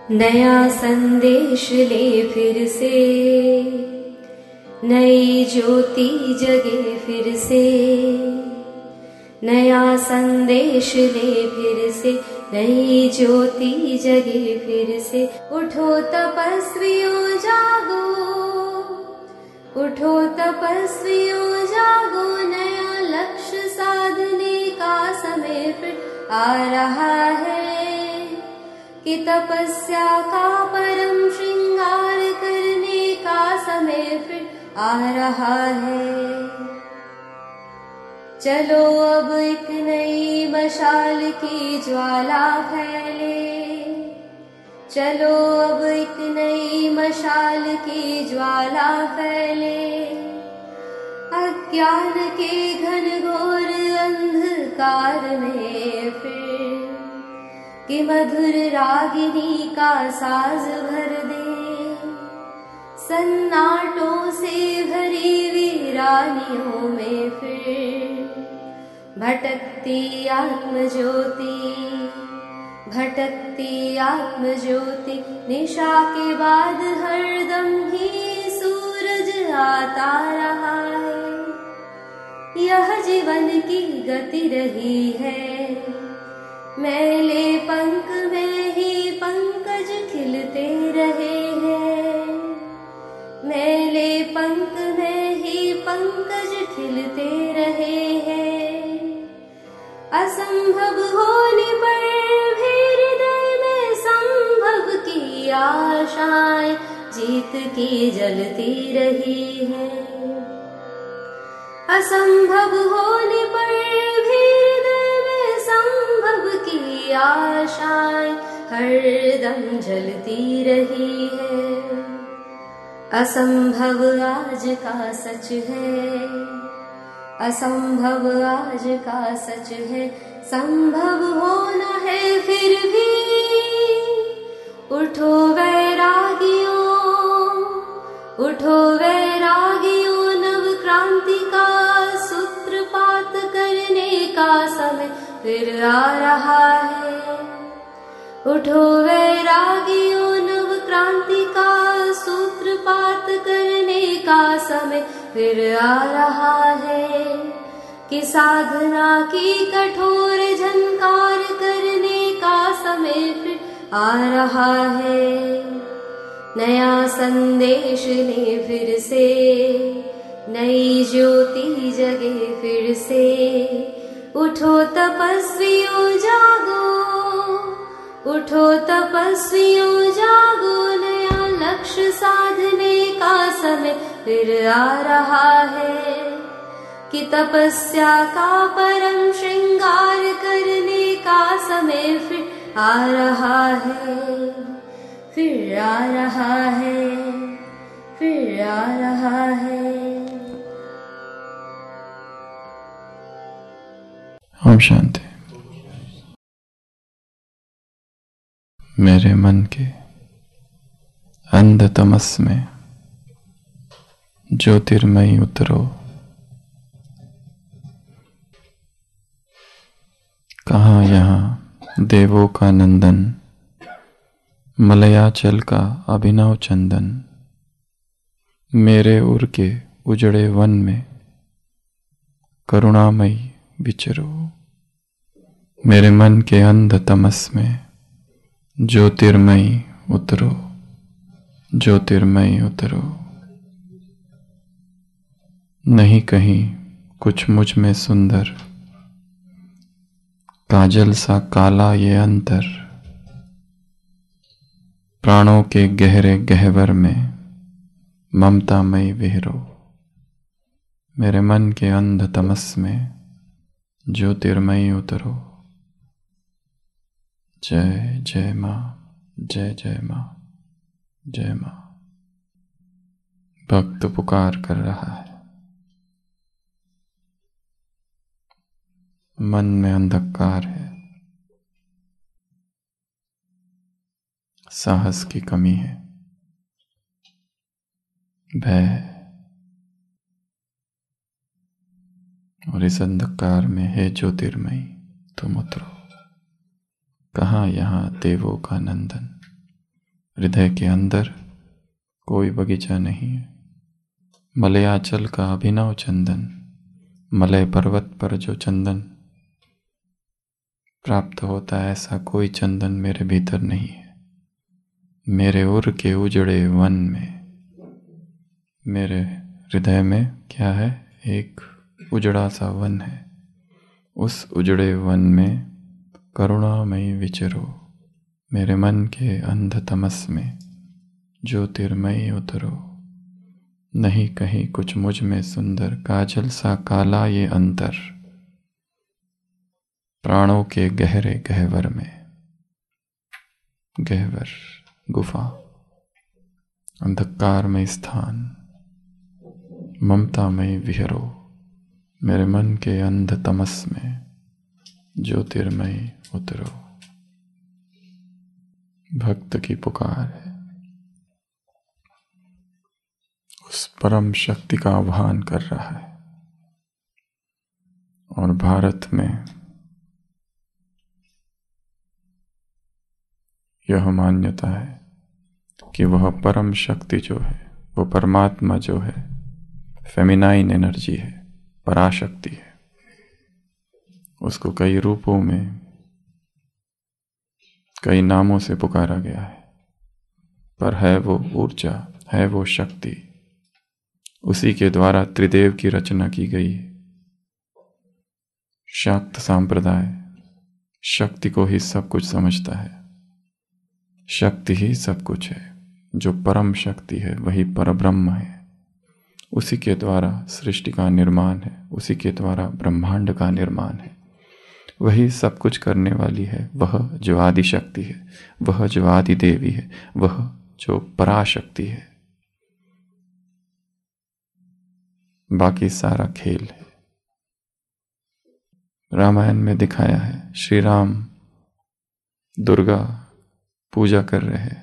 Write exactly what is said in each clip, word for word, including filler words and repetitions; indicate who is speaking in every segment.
Speaker 1: नया संदेश ले फिर से, नई ज्योति जगे फिर से। नया संदेश ले फिर से, नई ज्योति जगे फिर से। उठो तपस्वियों जागो, उठो तपस्वियों जागो। नया लक्ष्य साधने का समय फिर आ रहा है, कि तपस्या का परम श्रृंगार करने का समय फिर आ रहा है। चलो अब एक नई मशाल की ज्वाला फैले, चलो अब एक नई मशाल की ज्वाला फैले। अज्ञान के घनघोर अंधकार में फिर, कि मधुर रागिनी का साज भर दे। सन्नाटों से भरी वीरानियों में फिर भटकती आत्म ज्योति, भटकती आत्म ज्योति। निशा के बाद हरदम ही सूरज आता रहा है। यह जीवन की गति रही है, मैले पंख में ही पंकज खिलते रहे हैं। मैले पंख में ही पंकज खिलते रहे हैं। असंभव होने पर भी हृदय में संभव की आशाएं जीत की जलती रही है। असंभव होने पर भी हृदय में संभव की आशाएं हरदम जलती रही है। असंभव आज का सच है, असंभव आज का सच है। संभव होना है फिर भी, उठो वैरागियों, उठो वैरागियों। नव क्रांति का सूत्रपात करने का समय फिर आ रहा है। उठो वैरागियों, नव क्रांति का सूत्रपात करने का समय फिर आ रहा है। कि साधना की कठोर झंकार करने का समय फिर आ रहा है। नया संदेश ले फिर से, नई ज्योति जगे फिर से। उठो तपस्वियों जागो, उठो तपस्वियों जागो। नया लक्ष्य साधने का समय फिर आ रहा है, कि तपस्या का परम श्रृंगार करने का समय फिर आ रहा है, फिर आ रहा है, फिर आ रहा है।
Speaker 2: ओम शांति। मेरे मन के अंध तमस में ज्योतिर्मयी उतरो। कहाँ यहाँ देवों का नंदन, मलयाचल का अभिनव चंदन। मेरे उर के उजड़े वन में करुणामयी विचरो। मेरे मन के अंध तमस में ज्योतिर्मयी उतरो, ज्योतिर्मयी उतरो। नहीं कहीं कुछ मुझ में सुंदर, काजल सा काला ये अंतर। प्राणों के गहरे गहवर में ममतामयी विहरो। मेरे मन के अंध तमस में ज्योतिर्मयी उतरो। जय जय माँ, जय जय माँ, जय माँ। भक्त पुकार कर रहा है। मन में अंधकार है, साहस की कमी है, भय, और इस अंधकार में है ज्योतिर्मयी तुम उतरो। कहाँ यहाँ देवों का नंदन, हृदय के अंदर कोई बगीचा नहीं है। मलयाचल का अभिनव चंदन, मलय पर्वत पर जो चंदन प्राप्त होता है, ऐसा कोई चंदन मेरे भीतर नहीं है। मेरे उर के उजड़े वन में, मेरे हृदय में क्या है? एक उजड़ा सा वन है। उस उजड़े वन में करुणामयी विचरो, मेरे मन के अंध तमस में ज्योतिर्मयी उतरो। नहीं कहीं कुछ मुझ में सुंदर, काजल सा काला ये अंतर। प्राणों के गहरे गहवर में, गहवर गुफा, अंधकार में स्थान, ममता में विहरो, मेरे मन के अंध तमस में ज्योतिर्मयी उतरो। भक्त की पुकार है, उस परम शक्ति का आह्वान कर रहा है। और भारत में यह मान्यता है कि वह परम शक्ति जो है, वो परमात्मा जो है, फेमिनाइन एनर्जी है, पराशक्ति है। उसको कई रूपों में, कई नामों से पुकारा गया है, पर है वो ऊर्जा, है वो शक्ति। उसी के द्वारा त्रिदेव की रचना की गई है। शाक्त संप्रदाय शक्ति को ही सब कुछ समझता है। शक्ति ही सब कुछ है। जो परम शक्ति है वही परब्रह्म है। उसी के द्वारा सृष्टि का निर्माण है, उसी के द्वारा ब्रह्मांड का निर्माण है। वही सब कुछ करने वाली है। वह जो आदि शक्ति है, वह जो आदि देवी है, वह जो पराशक्ति है। बाकी सारा खेल है। रामायण में दिखाया है, श्री राम दुर्गा पूजा कर रहे हैं,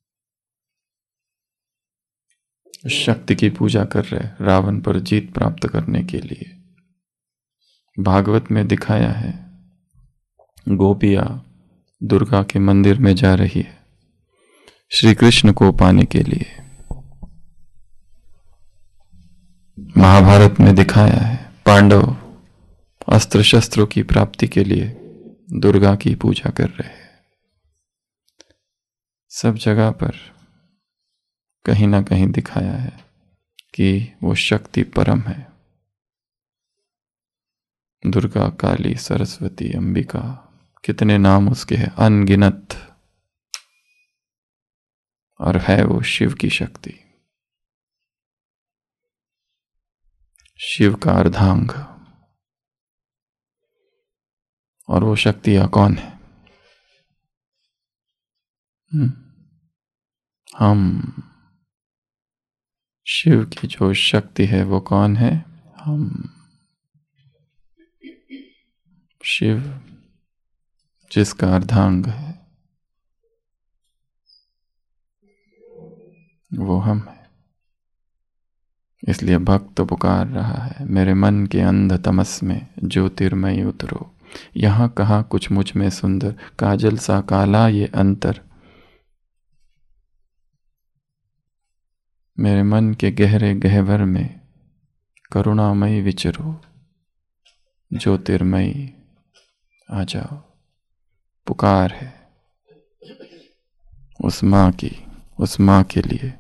Speaker 2: शक्ति की पूजा कर रहे हैं रावण पर जीत प्राप्त करने के लिए। भागवत में दिखाया है, गोपियां दुर्गा के मंदिर में जा रही है श्री कृष्ण को पाने के लिए। महाभारत में दिखाया है, पांडव अस्त्र शस्त्रों की प्राप्ति के लिए दुर्गा की पूजा कर रहे हैं। सब जगह पर कहीं ना कहीं दिखाया है कि वो शक्ति परम है। दुर्गा, काली, सरस्वती, अंबिका, कितने नाम उसके हैं, अनगिनत। और है वो शिव की शक्ति, शिव का अर्धांग। और वो शक्तियां कौन है? हम। शिव की जो शक्ति है वो कौन है? हम। शिव जिसका अर्धांग है वो हम है। इसलिए भक्त पुकार रहा है, मेरे मन के अंध तमस में ज्योतिर्मयी उतरो। यहाँ कहाँ कुछ मुझ में सुंदर, काजल सा काला ये अंतर। मेरे मन के गहरे गहवर में करुणामयी विचरो, ज्योतिर्मयी आ जाओ। पुकार है उस माँ की, उस माँ के लिए।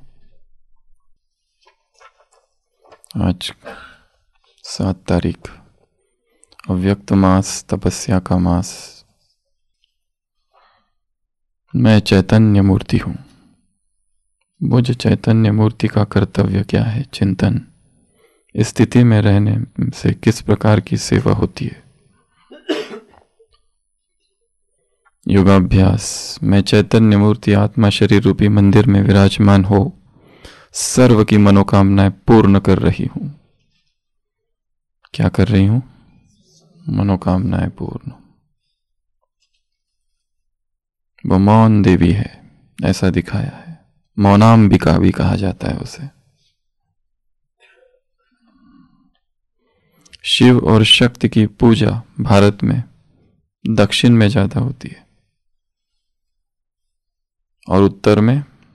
Speaker 2: आज सात तारीख, अव्यक्त मास, तपस्या का मास। मैं चैतन्य मूर्ति हूं। मुझ चैतन्य मूर्ति का कर्तव्य क्या है? चिंतन। स्थिति में रहने से किस प्रकार की सेवा होती है? योगाभ्यास। मैं चैतन्य मूर्ति आत्मा शरीर रूपी मंदिर में विराजमान हो सर्व की मनोकामनाएं पूर्ण कर रही हूं। क्या कर रही हूं? मनोकामनाएं पूर्ण। वो मौन देवी है, ऐसा दिखाया है। मौनाम्बिका भी कहा जाता है उसे। शिव और शक्ति की पूजा भारत में दक्षिण में ज्यादा होती है और उत्तर में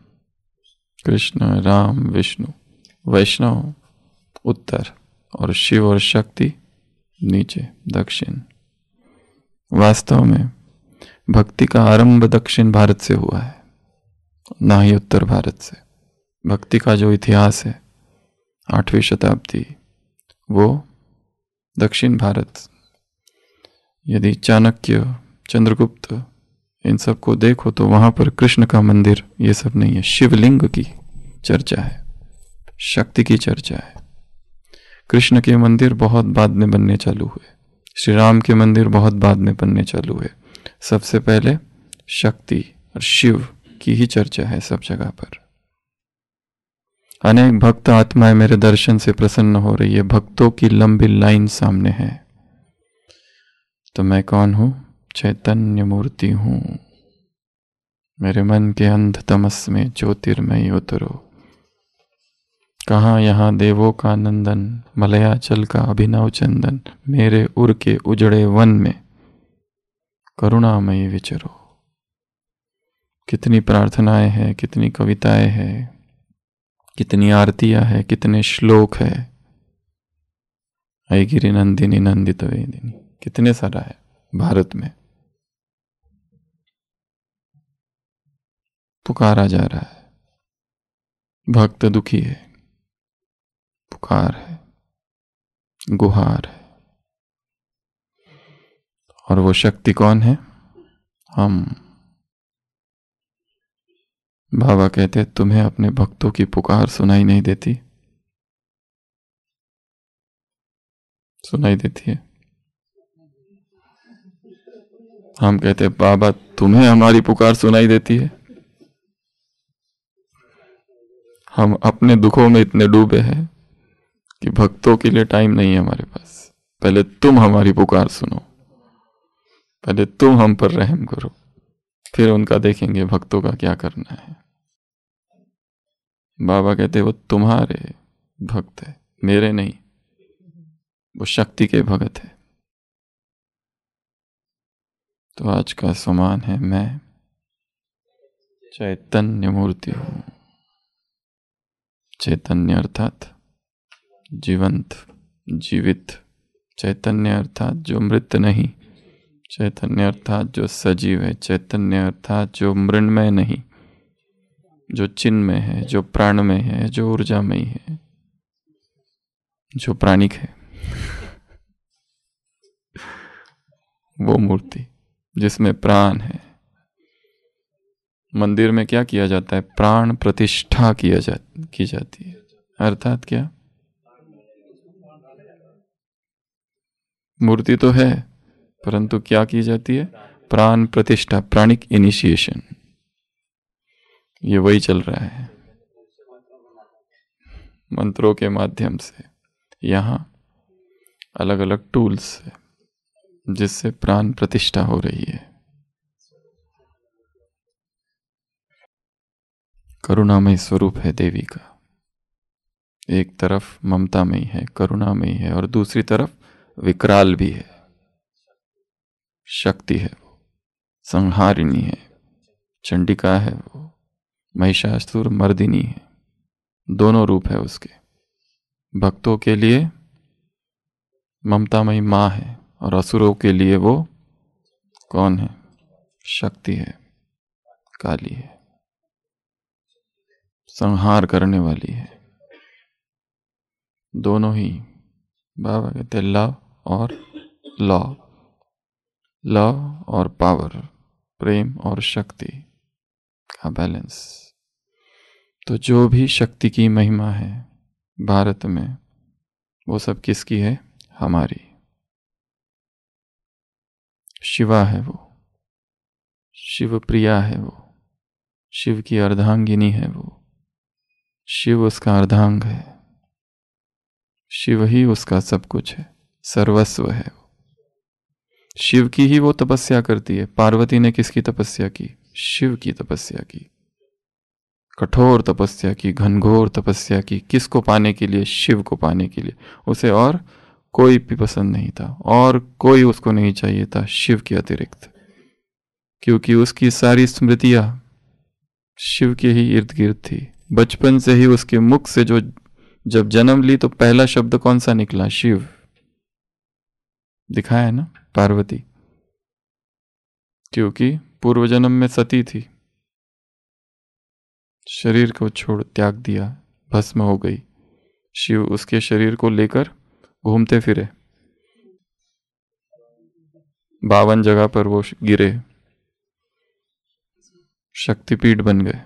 Speaker 2: कृष्ण, राम, विष्णु, वैष्णव उत्तर और शिव और शक्ति नीचे, दक्षिण। वास्तव में भक्ति का आरंभ दक्षिण भारत से हुआ है, ना ही उत्तर भारत से। भक्ति का जो इतिहास है आठवीं शताब्दी, वो दक्षिण भारत। यदि चाणक्य, चंद्रगुप्त इन सब को देखो तो वहां पर कृष्ण का मंदिर ये सब नहीं है, शिवलिंग की चर्चा है, शक्ति की चर्चा है। कृष्ण के मंदिर बहुत बाद में बनने चालू हुए, श्री राम के मंदिर बहुत बाद में बनने चालू हुए। सबसे पहले शक्ति और शिव की ही चर्चा है सब जगह पर। अनेक भक्त आत्माएं मेरे दर्शन से प्रसन्न हो रही है, भक्तों की लंबी लाइन सामने है। तो मैं कौन हूं? चैतन्य मूर्ति हूं। मेरे मन के अंध तमस में ज्योतिर्मय उतरो। कहाँ यहाँ देवों का नंदन, मलयाचल का अभिनव चंदन, मेरे उर के उजड़े वन में करुणामयी विचरो। कितनी प्रार्थनाएं हैं, कितनी कविताएं हैं, कितनी आरतियां हैं, कितने श्लोक है। ऐगिरि नंदिनी नंदित वेदिनी, कितने सारा है भारत में। पुकारा जा रहा है, भक्त दुखी है, पुकार है, गुहार है। और वो शक्ति कौन है? हम। बाबा कहते तुम्हें अपने भक्तों की पुकार सुनाई नहीं देती? सुनाई देती है। हम कहते बाबा तुम्हें हमारी पुकार सुनाई देती है? हम अपने दुखों में इतने डूबे हैं कि भक्तों के लिए टाइम नहीं है हमारे पास। पहले तुम हमारी पुकार सुनो, पहले तुम हम पर रहम करो, फिर उनका देखेंगे भक्तों का क्या करना है। बाबा कहते वो तुम्हारे भक्त है, मेरे नहीं, वो शक्ति के भगत है। तो आज का सम्मान है, मैं चैतन्य मूर्ति हूं। चैतन्य अर्थात जीवंत, जीवित। चैतन्य अर्थात जो मृत नहीं, चैतन्य अर्थात जो सजीव है, चैतन्य अर्थात जो मृण्मय नहीं, जो चिन्मय है, जो प्राणमय है, जो ऊर्जामय है, जो प्राणिक है। वो मूर्ति जिसमें प्राण है। मंदिर में क्या किया जाता है? प्राण प्रतिष्ठा किया जा की जाती है। अर्थात क्या? मूर्ति तो है, परंतु क्या की जाती है? प्राण प्रतिष्ठा, प्राणिक इनिशिएशन। ये वही चल रहा है मंत्रों के माध्यम से। यहाँ अलग अलग टूल्स है जिससे प्राण प्रतिष्ठा हो रही है। करुणामय स्वरूप है देवी का। एक तरफ ममतामयी है, करुणामयी है, और दूसरी तरफ विकराल भी है, शक्ति है, वो संहारिणी है, चंडिका है, वो महिषासुर मर्दिनी है। दोनों रूप है उसके। भक्तों के लिए ममतामयी माँ है और असुरों के लिए वो कौन है? शक्ति है, काली है, संहार करने वाली है। दोनों ही बाबा कहते लव और लॉ, लव और पावर, प्रेम और शक्ति का बैलेंस। तो जो भी शक्ति की महिमा है भारत में, वो सब किसकी है? हमारी। शिवा है वो, शिव प्रिया है वो, शिव की अर्धांगिनी है वो, शिव उसका अर्धांग है, शिव ही उसका सब कुछ है, सर्वस्व है वो। शिव की ही वो तपस्या करती है। पार्वती ने किसकी तपस्या की? शिव की तपस्या की, कठोर तपस्या की, घनघोर तपस्या की। किसको पाने के लिए? शिव को पाने के लिए। उसे और कोई भी पसंद नहीं था, और कोई उसको नहीं चाहिए था शिव के अतिरिक्त, क्योंकि उसकी सारी स्मृतियां शिव के ही इर्द गिर्द थी। बचपन से ही उसके मुख से जो जब जन्म ली तो पहला शब्द कौन सा निकला? शिव। दिखाया है ना पार्वती, क्योंकि पूर्व जन्म में सती थी, शरीर को छोड़ त्याग दिया, भस्म हो गई। शिव उसके शरीर को लेकर घूमते फिरे, बावन जगह पर वो गिरे, शक्तिपीठ बन गए।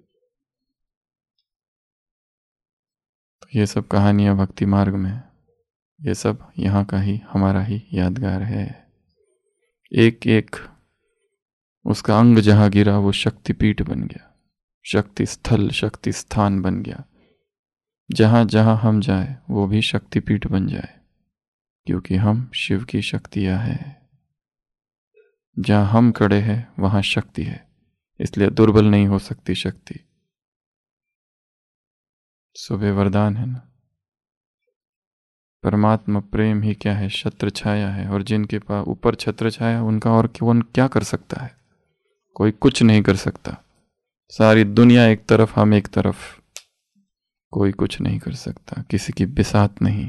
Speaker 2: तो ये सब कहानियां भक्ति मार्ग में, ये सब यहाँ का ही हमारा ही यादगार है। एक एक उसका अंग जहां गिरा वो शक्तिपीठ बन गया, शक्ति स्थल, शक्ति स्थान बन गया। जहां जहां हम जाए वो भी शक्तिपीठ बन जाए, क्योंकि हम शिव की शक्तियां हैं। जहां हम खड़े हैं वहां शक्ति है, इसलिए दुर्बल नहीं हो सकती शक्ति। सुबह वरदान है ना, परमात्मा प्रेम ही क्या है? छत्र छाया है। और जिनके पास ऊपर छत्र छाया उनका और कौन क्या कर सकता है? कोई कुछ नहीं कर सकता। सारी दुनिया एक तरफ, हम एक तरफ, कोई कुछ नहीं कर सकता, किसी की बिसात नहीं।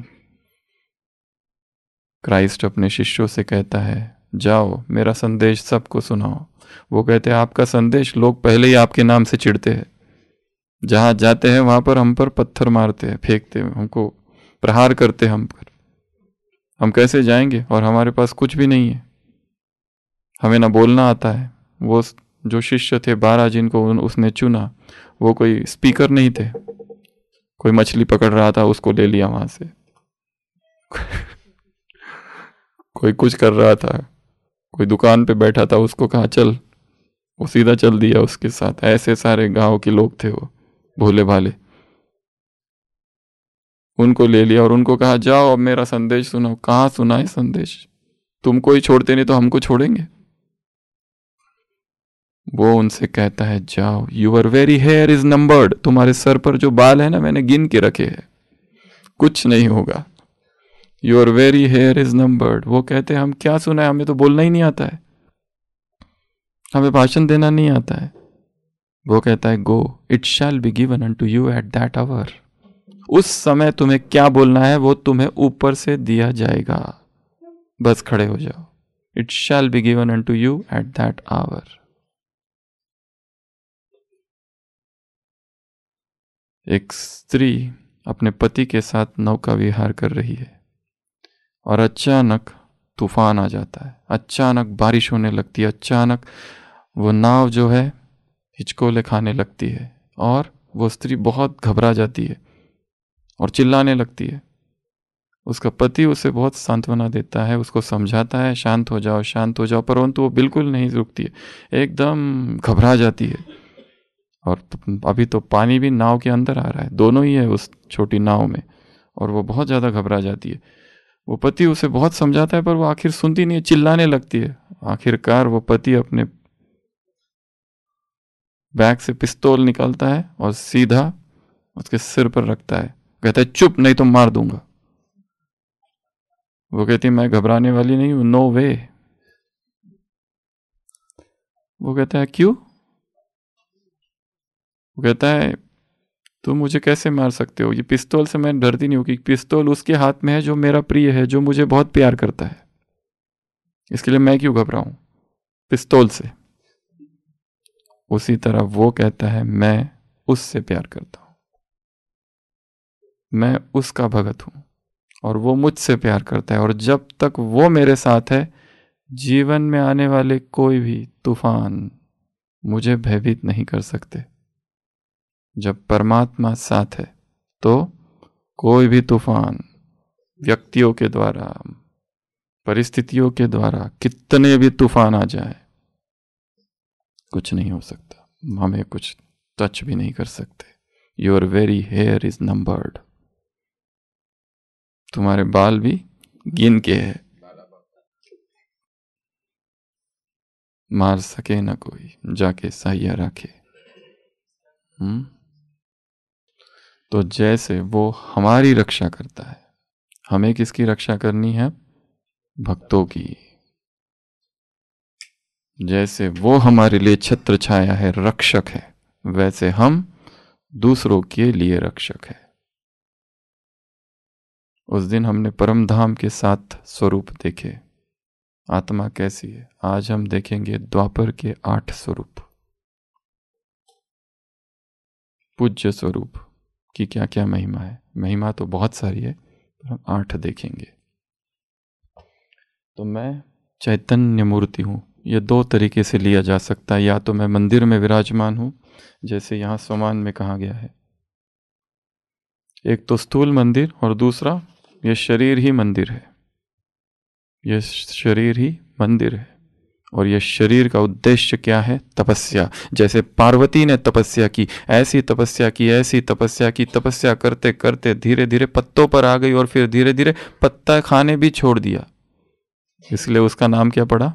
Speaker 2: क्राइस्ट अपने शिष्यों से कहता है, जाओ मेरा संदेश सबको सुनाओ। वो कहते हैं आपका संदेश लोग पहले ही आपके नाम से चिढ़ते हैं, जहां जाते हैं वहां पर हम पर पत्थर मारते हैं, फेंकते हैं, हमको प्रहार करते हैं हम पर। हम कैसे जाएंगे? और हमारे पास कुछ भी नहीं है, हमें ना बोलना आता है। वो जो शिष्य थे बारह जिनको उसने चुना, वो कोई स्पीकर नहीं थे। कोई मछली पकड़ रहा था, उसको ले लिया वहां से। कोई कुछ कर रहा था, कोई दुकान पे बैठा था, उसको कहा चल, वो सीधा चल दिया उसके साथ। ऐसे सारे गांव के लोग थे वो भोले भाले, उनको ले लिया और उनको कहा जाओ अब मेरा संदेश सुनो। कहाँ सुनाए संदेश? तुमको ही छोड़ते नहीं तो हमको छोड़ेंगे? वो उनसे कहता है जाओ, your very hair is numbered, तुम्हारे सर पर जो बाल है ना मैंने गिन के रखे हैं, कुछ नहीं होगा। Your very hair is numbered. वो कहते हैं हम क्या सुना है, हमें तो बोलना ही नहीं आता है, हमें भाषण देना नहीं आता है। वो कहता है go, it shall be given unto you at that hour. उस समय तुम्हें क्या बोलना है वो तुम्हें ऊपर से दिया जाएगा, बस खड़े हो जाओ। It shall be given unto you at that hour. एक स्त्री अपने पति के साथ नौका विहार कर रही है और अचानक तूफान आ जाता है, अचानक बारिश होने लगती है, अचानक वो नाव जो है हिचकोले खाने लगती है और वो स्त्री बहुत घबरा जाती है और चिल्लाने लगती है। उसका पति उसे बहुत सांत्वना देता है, उसको समझाता है शांत हो जाओ शांत हो जाओ, परंतु वो बिल्कुल नहीं रुकती है, एकदम घबरा जाती है। और अभी तो पानी भी नाव के अंदर आ रहा है, दोनों ही है उस छोटी नाव में, और वो बहुत ज़्यादा घबरा जाती है। वो पति उसे बहुत समझाता है पर वो आखिर सुनती नहीं है, चिल्लाने लगती है। आखिरकार वो पति अपने बैग से पिस्तौल निकालता है और सीधा उसके सिर पर रखता है, कहता है चुप नहीं तो मार दूंगा। वो कहती है मैं घबराने वाली नहीं हूं, नो वे। वो कहता है क्यों? वो कहता है तुम मुझे कैसे मार सकते हो, ये पिस्तौल से मैं डरती नहीं हूँ, कि पिस्तौल उसके हाथ में है जो मेरा प्रिय है, जो मुझे बहुत प्यार करता है, इसके लिए मैं क्यों घबराऊं पिस्तौल से। उसी तरह वो कहता है मैं उससे प्यार करता हूं, मैं उसका भगत हूं और वो मुझसे प्यार करता है, और जब तक वो मेरे साथ है जीवन में आने वाले कोई भी तूफान मुझे भयभीत नहीं कर सकते। जब परमात्मा साथ है तो कोई भी तूफान व्यक्तियों के द्वारा, परिस्थितियों के द्वारा कितने भी तूफान आ जाए कुछ नहीं हो सकता, हमें कुछ टच भी नहीं कर सकते। Your very hair is numbered, तुम्हारे बाल भी गिन के है, मार सके ना कोई जाके सहिया रखे। हम्म तो जैसे वो हमारी रक्षा करता है, हमें किसकी रक्षा करनी है? भक्तों की। जैसे वो हमारे लिए छत्र छाया है, रक्षक है, वैसे हम दूसरों के लिए रक्षक है। उस दिन हमने परम धाम के सात स्वरूप देखे, आत्मा कैसी है। आज हम देखेंगे द्वापर के आठ स्वरूप, पूज्य स्वरूप की क्या क्या महिमा है। महिमा तो बहुत सारी है, पर हम आठ देखेंगे। तो मैं चैतन्य मूर्ति हूँ, ये दो तरीके से लिया जा सकता है। या तो मैं मंदिर में विराजमान हूँ, जैसे यहाँ सोमान में कहा गया है। एक तो स्थूल मंदिर और दूसरा ये शरीर ही मंदिर है। यह शरीर ही मंदिर है और यह शरीर का उद्देश्य क्या है? तपस्या। जैसे पार्वती ने तपस्या की, ऐसी तपस्या की, ऐसी तपस्या की, तपस्या करते करते धीरे धीरे पत्तों पर आ गई और फिर धीरे धीरे पत्ता खाने भी छोड़ दिया। इसलिए उसका नाम क्या पड़ा?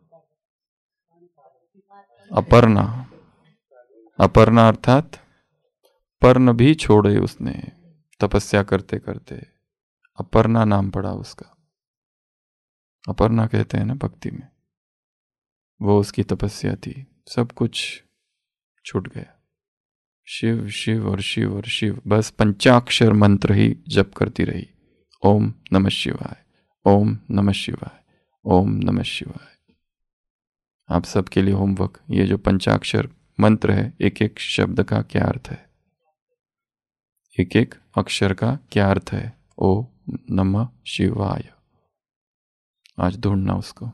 Speaker 2: अपर्णा। अपर्णा अर्थात पर्ण भी छोड़े उसने तपस्या करते करते, अपर्णा नाम पड़ा उसका। अपर्णा कहते हैं ना भक्ति में, वो उसकी तपस्या थी। सब कुछ छूट गया। शिव शिव और शिव और शिव, बस पंचाक्षर मंत्र ही जप करती रही। ओम नमः शिवाय, ओम नमः शिवाय, ओम नमः शिवाय। आप सबके लिए होमवर्क, ये जो पंचाक्षर मंत्र है, एक एक शब्द का क्या अर्थ है, एक एक अक्षर का क्या अर्थ है। ओम नमः शिवाय। आज ढूंढना उसको।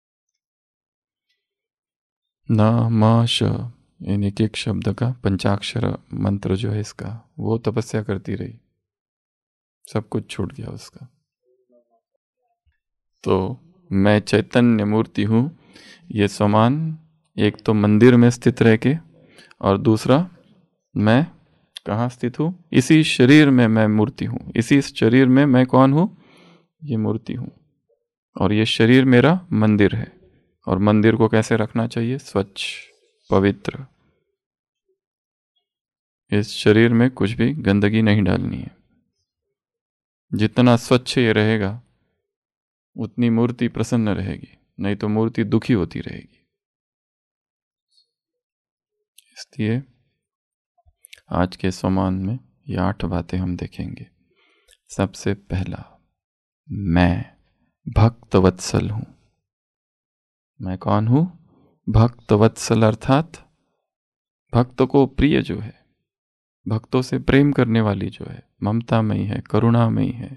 Speaker 2: न म श, इन एक एक शब्द का पंचाक्षर मंत्र जो है इसका, वो तपस्या करती रही, सब कुछ छूट गया उसका। तो मैं चैतन्य मूर्ति हूँ, ये समान एक तो मंदिर में स्थित रह के, और दूसरा मैं कहाँ स्थित हूँ? इसी शरीर में मैं मूर्ति हूँ। इसी शरीर में मैं कौन हूँ? ये मूर्ति हूँ। और ये शरीर मेरा मंदिर है। और मंदिर को कैसे रखना चाहिए? स्वच्छ, पवित्र। इस शरीर में कुछ भी गंदगी नहीं डालनी है। जितना स्वच्छ ये रहेगा उतनी मूर्ति प्रसन्न रहेगी, नहीं तो मूर्ति दुखी होती रहेगी। इसलिए आज के सोमान में ये आठ बातें हम देखेंगे। सबसे पहला, मैं भक्त वत्सल हूं। मैं कौन हूं? भक्त वत्सल अर्थात भक्त को प्रिय जो है, भक्तों से प्रेम करने वाली जो है, ममतामयी है, करुणामयी है।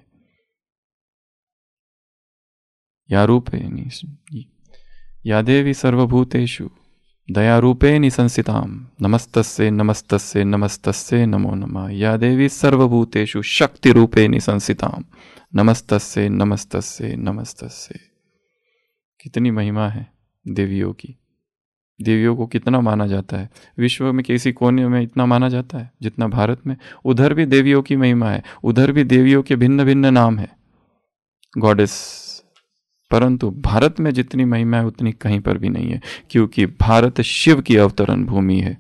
Speaker 2: या रूपेणी या देवी सर्वभूतेषु दयारूपेणि संस्थिताम् नमस्तस्ये नमस्तस्ये नमस्तस्ये नमो नमः। या देवी सर्वभूतेषु शक्ति रूपेणि संस्थिताम् नमस्तस्ये नमस्तस्ये नमस्तस्ये। कितनी महिमा है देवियों की। देवियों को कितना माना जाता है। विश्व में किसी कोने में इतना माना जाता है जितना भारत में। उधर भी देवियों की महिमा है, उधर भी देवियों के भिन्न भिन्न नाम है, गॉडेस। परंतु भारत में जितनी महिमा है उतनी कहीं पर भी नहीं है, क्योंकि भारत शिव की अवतरण भूमि है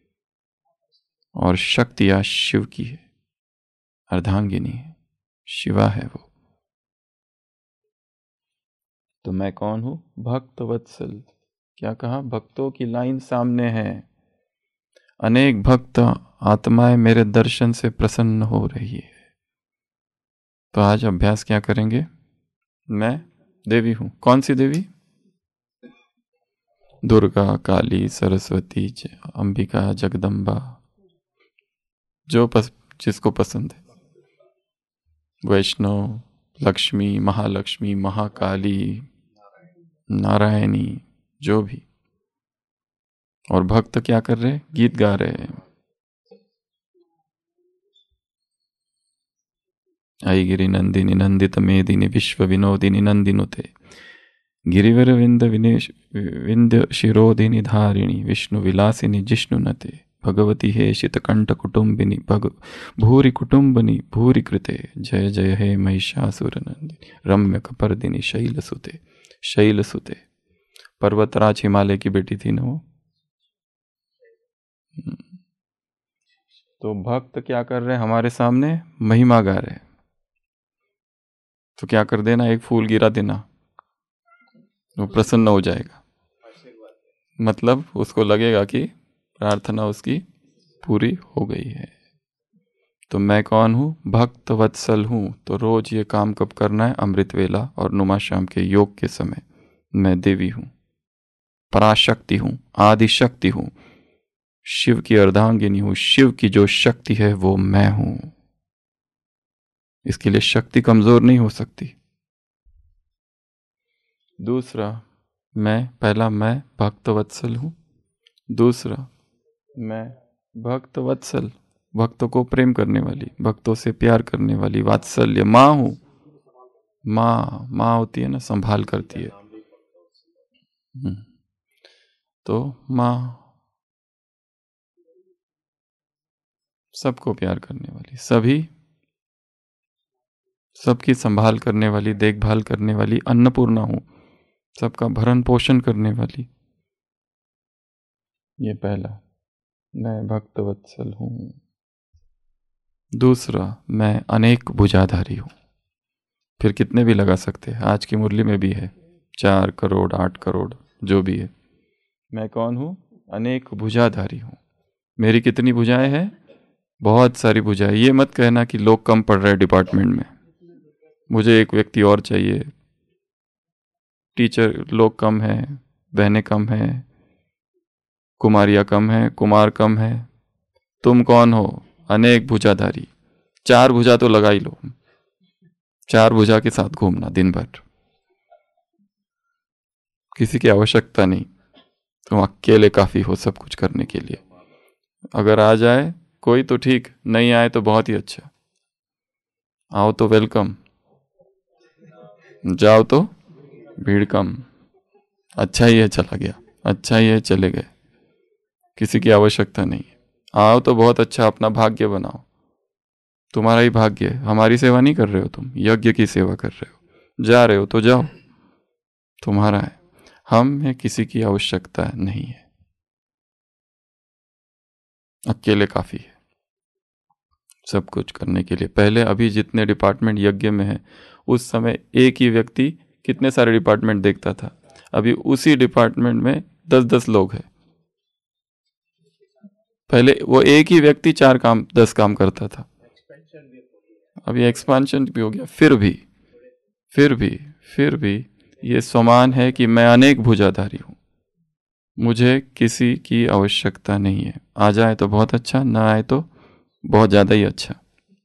Speaker 2: और शक्तियां शिव की है, अर्धांगिनी है, शिवा है वो। तो मैं कौन हूं? भक्त वत्सल। क्या कहा? भक्तों की लाइन सामने है। अनेक भक्त आत्माएं मेरे दर्शन से प्रसन्न हो रही है। तो आज अभ्यास क्या करेंगे? मैं देवी हूं। कौन सी देवी? दुर्गा, काली, सरस्वती, अंबिका, जगदम्बा, जो पस, जिसको पसंद है। वैष्णव, लक्ष्मी, महालक्ष्मी, महाकाली, नारायणी, जो भी। और भक्त क्या कर रहे? गीत गा रहे हैं। आई गिरि नंदिनी नंदित मेदिनी विश्व विनोदिनी नंदिनुते गिरिवर विंद विनेश विंध्य शिरोधिनी धारिणी विष्णु विलासिनी जिष्णुनते भगवती हे शीतकंठ कुटुंबिनी भग भूरि कुटुंबनी भूरि कृते जय जय हे महिषासुर नंदिनी रम्य कपर्दिनी शैलसुते शैलसुते। पर्वतराज हिमालय की बेटी थी ना वो। तो भक्त क्या कर रहे हैं? हमारे सामने महिमा गा रहे हैं। तो क्या कर देना? एक फूल गिरा देना, वो प्रसन्न हो जाएगा। मतलब उसको लगेगा कि प्रार्थना उसकी पूरी हो गई है। तो मैं कौन हूँ? भक्त वत्सल हूँ। तो रोज ये काम कब करना है? अमृत वेला और नुमा शाम के योग के समय। मैं देवी हूँ, पराशक्ति हूँ, आदि शक्ति हूँ, शिव की अर्धांगिनी हूँ। शिव की जो शक्ति है वो मैं हूँ। इसके लिए शक्ति कमजोर नहीं हो सकती। दूसरा, मैं पहला मैं भक्त वत्सल हूँ। दूसरा, मैं भक्त वत्सल, भक्तों को प्रेम करने वाली, भक्तों से प्यार करने वाली, वात्सल्य माँ हूँ। माँ माँ होती है ना, संभाल करती है। तो माँ सबको प्यार करने वाली, सभी सबकी संभाल करने वाली, देखभाल करने वाली अन्नपूर्णा हूँ, सबका भरण पोषण करने वाली। ये पहला, मैं भक्त वत्सल हूँ। दूसरा, मैं अनेक भुजाधारी हूँ। फिर कितने भी लगा सकते हैं, आज की मुरली में भी है चार करोड़ आठ करोड़ जो भी है। मैं कौन हूँ? अनेक भुजाधारी हूँ। मेरी कितनी भुजाएं हैं? बहुत सारी भुजाएं। ये मत कहना कि लोग कम पढ़ रहे हैं डिपार्टमेंट में, मुझे एक व्यक्ति और चाहिए। टीचर लोग कम हैं, बहनें कम हैं, कुमारियाँ कम हैं, कुमार कम हैं। तुम कौन हो? अनेक भुजाधारी। चार भुजा तो लगा ही लो, चार भुजा के साथ घूमना दिन भर, किसी की आवश्यकता नहीं। तुम अकेले काफी हो सब कुछ करने के लिए। अगर आ जाए कोई तो ठीक, नहीं आए तो बहुत ही अच्छा। आओ तो वेलकम, जाओ तो भीड़ कम। अच्छा ही है चला गया, अच्छा ही है चले गए, किसी की आवश्यकता नहीं है। आओ तो बहुत अच्छा, अपना भाग्य बनाओ। तुम्हारा ही भाग्य है, हमारी सेवा नहीं कर रहे हो, तुम यज्ञ की सेवा कर रहे हो। जा रहे हो तो जाओ, तुम्हारा है। हमें किसी की आवश्यकता नहीं है, अकेले काफी है सब कुछ करने के लिए। पहले अभी जितने डिपार्टमेंट यज्ञ में है, उस समय एक ही व्यक्ति कितने सारे डिपार्टमेंट देखता था। अभी उसी डिपार्टमेंट में दस दस लोग हैं। पहले वो एक ही व्यक्ति चार काम दस काम करता था, अभी एक्सपेंशन भी हो गया। फिर भी फिर भी फिर भी ये समान है कि मैं अनेक भुजाधारी हूँ, मुझे किसी की आवश्यकता नहीं है। आ जाए तो बहुत अच्छा, ना आए तो बहुत ज़्यादा ही अच्छा।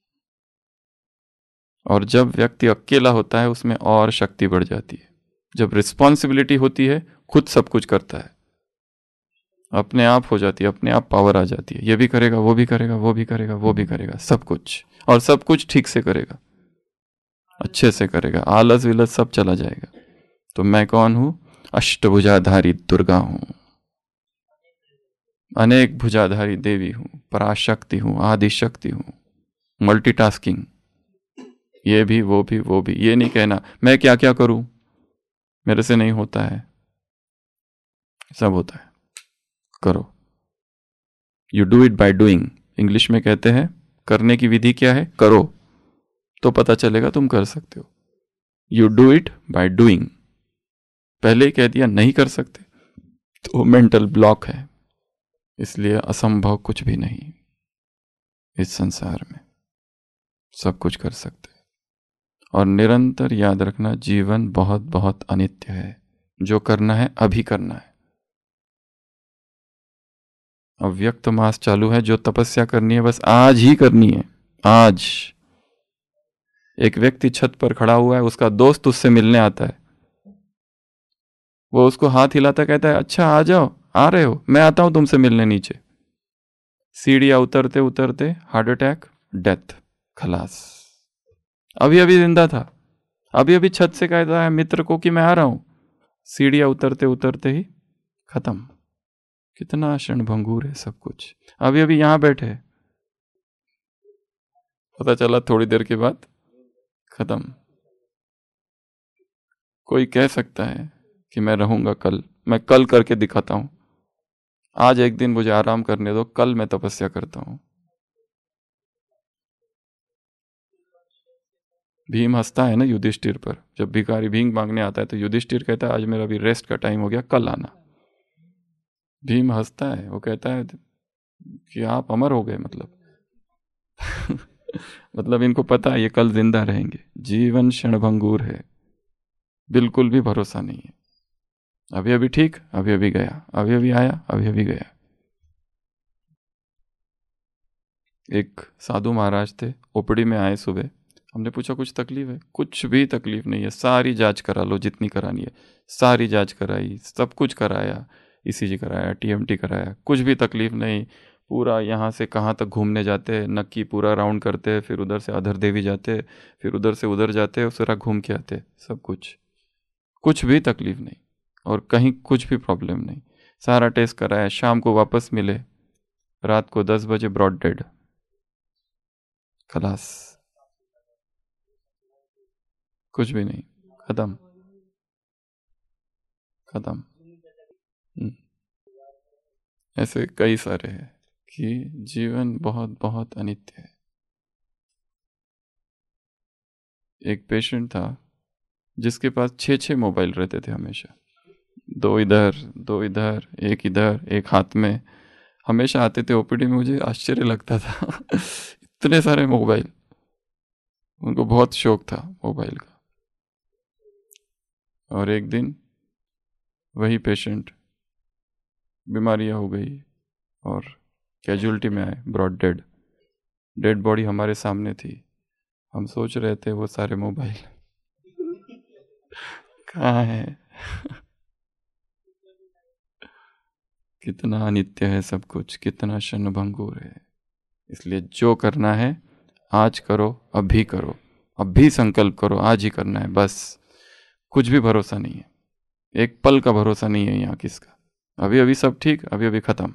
Speaker 2: और जब व्यक्ति अकेला होता है उसमें और शक्ति बढ़ जाती है। जब रिस्पॉन्सिबिलिटी होती है, खुद सब कुछ करता है, अपने आप हो जाती है, अपने आप पावर आ जाती है। ये भी करेगा, वो भी करेगा, वो भी करेगा, वो भी करेगा, सब कुछ। और सब कुछ ठीक से करेगा, अच्छे से करेगा, आलस विलस सब चला जाएगा। तो मैं कौन हूँ? अष्टभुजाधारी दुर्गा हूँ, अनेक भुजाधारी देवी हूँ, पराशक्ति हूँ, आदि शक्ति हूँ, मल्टीटास्किंग। ये भी वो भी वो भी। ये नहीं कहना मैं क्या क्या करूं, मेरे से नहीं होता है। सब होता है, करो। You do it by doing. English में कहते हैं करने की विधि क्या है? करो, तो पता चलेगा तुम कर सकते हो। You do it by doing. पहले ही कह दिया नहीं कर सकते तो मेंटल ब्लॉक है। इसलिए असंभव कुछ भी नहीं, इस संसार में सब कुछ कर सकते। और निरंतर याद रखना, जीवन बहुत बहुत अनित्य है। जो करना है अभी करना है। अव्यक्त मास चालू है, जो तपस्या करनी है बस आज ही करनी है, आज। एक व्यक्ति छत पर खड़ा हुआ है, उसका दोस्त उससे मिलने आता है, वो उसको हाथ हिलाता कहता है अच्छा आ जाओ, आ रहे हो, मैं आता हूं तुमसे मिलने नीचे। सीढ़ियां उतरते उतरते हार्ट अटैक, डेथ, खलास। अभी अभी जिंदा था, अभी अभी छत से कहता है मित्र को कि मैं आ रहा हूं, सीढ़ियां उतरते उतरते ही खत्म। कितना क्षणभंगुर है सब कुछ। अभी अभी यहां बैठे, पता चला थोड़ी देर के बाद खत्म। कोई कह सकता है कि मैं रहूंगा कल, मैं कल करके दिखाता हूं। आज एक दिन मुझे आराम करने दो, कल मैं तपस्या करता हूं। भीम हंसता है ना युधिष्ठिर पर, जब भिखारी भीख मांगने आता है तो युधिष्ठिर कहता है आज मेरा भी रेस्ट का टाइम हो गया, कल आना। भीम हंसता है, वो कहता है कि आप अमर हो गए मतलब मतलब इनको पता है ये कल जिंदा रहेंगे। जीवन क्षणभंगुर है, बिल्कुल भी भरोसा नहीं है। अभी अभी ठीक, अभी अभी गया, अभी अभी आया, अभी अभी गया। एक साधु महाराज थे, ओपीडी में आए सुबह। हमने पूछा कुछ तकलीफ है? कुछ भी तकलीफ नहीं है, सारी जांच करा लो जितनी करानी है। सारी जांच कराई, सब कुछ कराया, ईसीजी कराया, टीएमटी कराया, कुछ भी तकलीफ नहीं। पूरा यहाँ से कहाँ तक घूमने जाते, नक्की पूरा राउंड करते, फिर उधर से अधर देवी जाते, फिर उधर से उधर जाते, उस तरह घूम के आते, सब कुछ, कुछ भी तकलीफ नहीं और कहीं कुछ भी प्रॉब्लम नहीं। सारा टेस्ट कराया, शाम को वापस मिले, रात को दस बजे ब्रॉड डेड, खलास, कुछ भी नहीं, खत्म खत्म। ऐसे कई सारे हैं कि जीवन बहुत बहुत अनित्य है। एक पेशेंट था जिसके पास छः छः मोबाइल रहते थे हमेशा, दो इधर दो इधर, एक इधर, एक हाथ में, हमेशा आते थे ओपीडी में। मुझे आश्चर्य लगता था इतने सारे मोबाइल, उनको बहुत शौक था मोबाइल का। और एक दिन वही पेशेंट बीमारियां हो गई और कैजुअलिटी में आए, ब्रॉड डेड। डेड बॉडी हमारे सामने थी, हम सोच रहे थे वो सारे मोबाइल कहाँ है कितना अनित्य है सब कुछ, कितना क्षणभंगुर है। इसलिए जो करना है आज करो, अभी करो, अभी संकल्प करो, आज ही करना है बस। कुछ भी भरोसा नहीं है, एक पल का भरोसा नहीं है यहाँ किसका। अभी अभी सब ठीक, अभी अभी खत्म।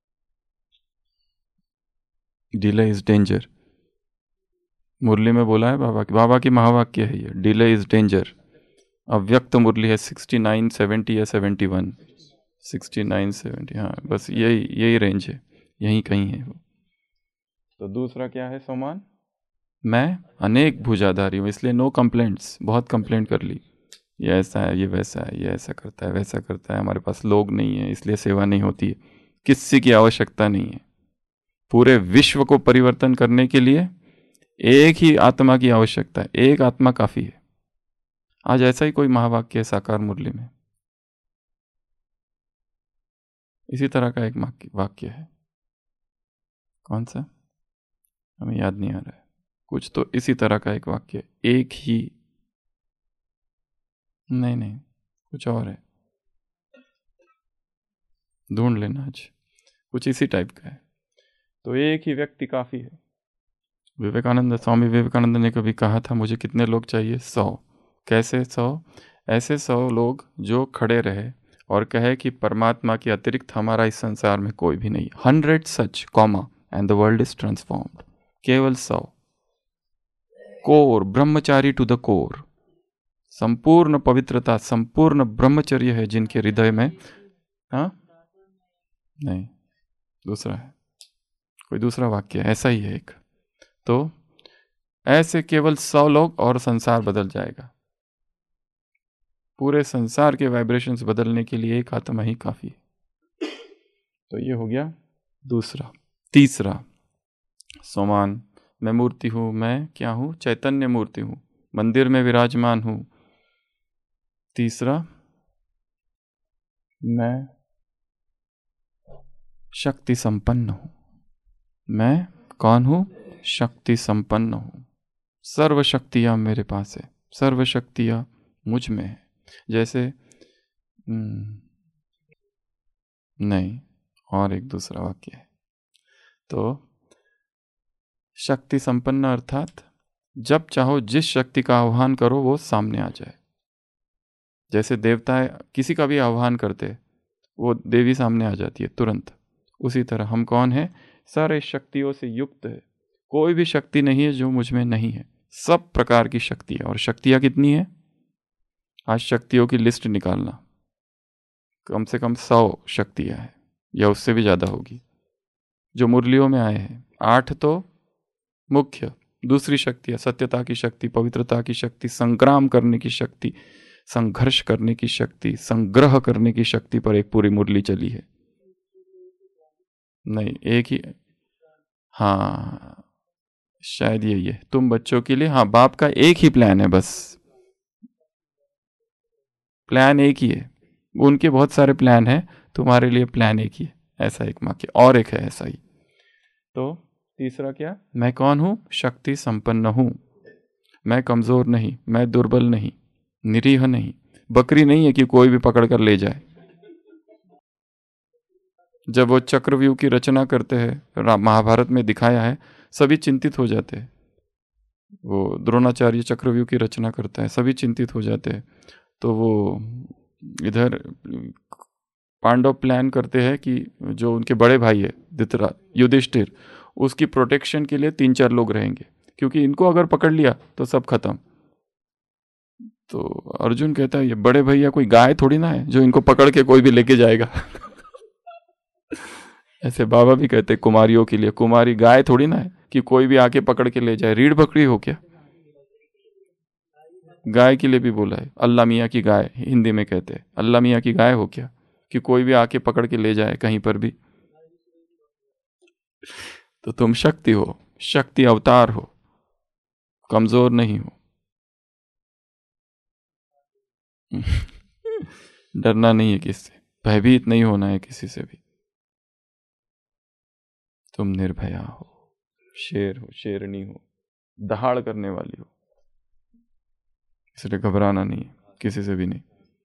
Speaker 2: डिले इज डेंजर, मुरली में बोला है बाबा की, बाबा की महावाक्य है ये, डिले इज डेंजर। अव्यक्त मुरली है सिक्सटी नाइन सेवेंटी या seventy one, sixty nine seventy, हाँ बस यही यही रेंज है, यहीं कहीं है वो। तो दूसरा क्या है सोमान? मैं अनेक भुजाधारी हूँ, इसलिए नो कंप्लेंट्स। बहुत कंप्लेंट कर ली, ये ऐसा है, ये वैसा है, ये ऐसा करता है, वैसा करता है, हमारे पास लोग नहीं है इसलिए सेवा नहीं होती है। किसी की आवश्यकता नहीं है। पूरे विश्व को परिवर्तन करने के लिए एक ही आत्मा की आवश्यकता है, एक आत्मा काफी है। आज ऐसा ही कोई महावाक्य है साकार मुरली में, इसी तरह का एक वाक्य है। कौन सा हमें याद नहीं आ रहा है, कुछ तो इसी तरह का एक वाक्य, एक ही, नहीं नहीं कुछ और है, ढूंढ लेना आज, कुछ इसी टाइप का है। तो एक ही व्यक्ति काफी है। विवेकानंद, स्वामी विवेकानंद ने कभी कहा था मुझे कितने लोग चाहिए? सौ। कैसे सौ? ऐसे सौ लोग जो खड़े रहे और कहे कि परमात्मा के अतिरिक्त हमारा इस संसार में कोई भी नहीं। Hundred such comma and the world is transformed. केवल सौ। Core, Brahmachari to the core, संपूर्ण पवित्रता, संपूर्ण ब्रह्मचर्य है जिनके हृदय में। हाँ नहीं, दूसरा है, कोई दूसरा वाक्य ऐसा ही है एक। तो ऐसे केवल सौ लोग और संसार बदल जाएगा। पूरे संसार के वाइब्रेशंस बदलने के लिए एक आत्मा ही काफी है। तो ये हो गया दूसरा। तीसरा सोमान, मैं मूर्ति हूं, मैं क्या हूं? चैतन्य मूर्ति हूं, मंदिर में विराजमान हूं। तीसरा, मैं शक्ति संपन्न हूं। मैं कौन हूं? शक्ति संपन्न हूं। सर्व शक्तियां मेरे पास है, सर्व शक्तियां मुझ में है। जैसे नहीं, और एक दूसरा वाक्य है। तो शक्ति संपन्न अर्थात जब चाहो जिस शक्ति का आह्वान करो वो सामने आ जाए। जैसे देवता किसी का भी आह्वान करते वो देवी सामने आ जाती है तुरंत, उसी तरह हम कौन है? सारे शक्तियों से युक्त है। कोई भी शक्ति नहीं है जो मुझ में नहीं है, सब प्रकार की शक्ति है। और शक्तियां कितनी है? आज शक्तियों की लिस्ट निकालना, कम से कम सौ शक्तियां हैं या उससे भी ज्यादा होगी जो मुरलियों में आए हैं। आठ तो मुख्य, दूसरी शक्तियां सत्यता की शक्ति, पवित्रता की शक्ति, संग्राम करने की शक्ति, संघर्ष करने की शक्ति, संग्रह करने की शक्ति पर एक पूरी मुरली चली है। नहीं, एक ही, हाँ शायद यही है तुम बच्चों के लिए। हाँ, बाप का एक ही प्लान है, बस प्लान एक ही है। उनके बहुत सारे प्लान हैं, तुम्हारे लिए प्लान एक ही है। ऐसा एक माँ के और एक है ऐसा ही। तो तीसरा क्या? मैं कौन हूँ? शक्ति संपन्न हूँ। मैं कमजोर नहीं, मैं दुर्बल नहीं, निरीह नहीं, बकरी नहीं है कि कोई भी पकड़ कर ले जाए। जब वो चक्रव्यूह की रचना करते हैं, महाभारत में दिखाया है, सभी चिंतित हो जाते हैं। वो द्रोणाचार्य चक्रव्यूह की रचना करता है, सभी चिंतित हो जाते हैं। तो वो इधर पांडव प्लान करते हैं कि जो उनके बड़े भाई है धृतराज युधिष्ठिर, उसकी प्रोटेक्शन के लिए तीन चार लोग रहेंगे, क्योंकि इनको अगर पकड़ लिया तो सब खत्म। तो अर्जुन कहता है ये बड़े भैया कोई गाय थोड़ी ना है जो इनको पकड़ के कोई भी लेके जाएगा। ऐसे बाबा भी कहते हैं कुमारियों के लिए, कुमारी गाय थोड़ी ना है कि कोई भी आके पकड़ के ले जाए। रीढ़ बकरी हो क्या? गाय के लिए भी बोला है, अल्लाह मियाँ की गाय हिंदी में कहते हैं, अल्लाह मियाँ की गाय हो क्या कि कोई भी आके पकड़ के ले जाए कहीं पर भी। तो तुम शक्ति हो, शक्ति अवतार हो, कमजोर नहीं हो। डरना नहीं है किससे, भयभीत नहीं होना है किसी से भी। तुम निर्भया हो, शेर हो, शेरनी हो, दहाड़ करने वाली हो, इसलिए घबराना नहीं है किसी से भी नहीं।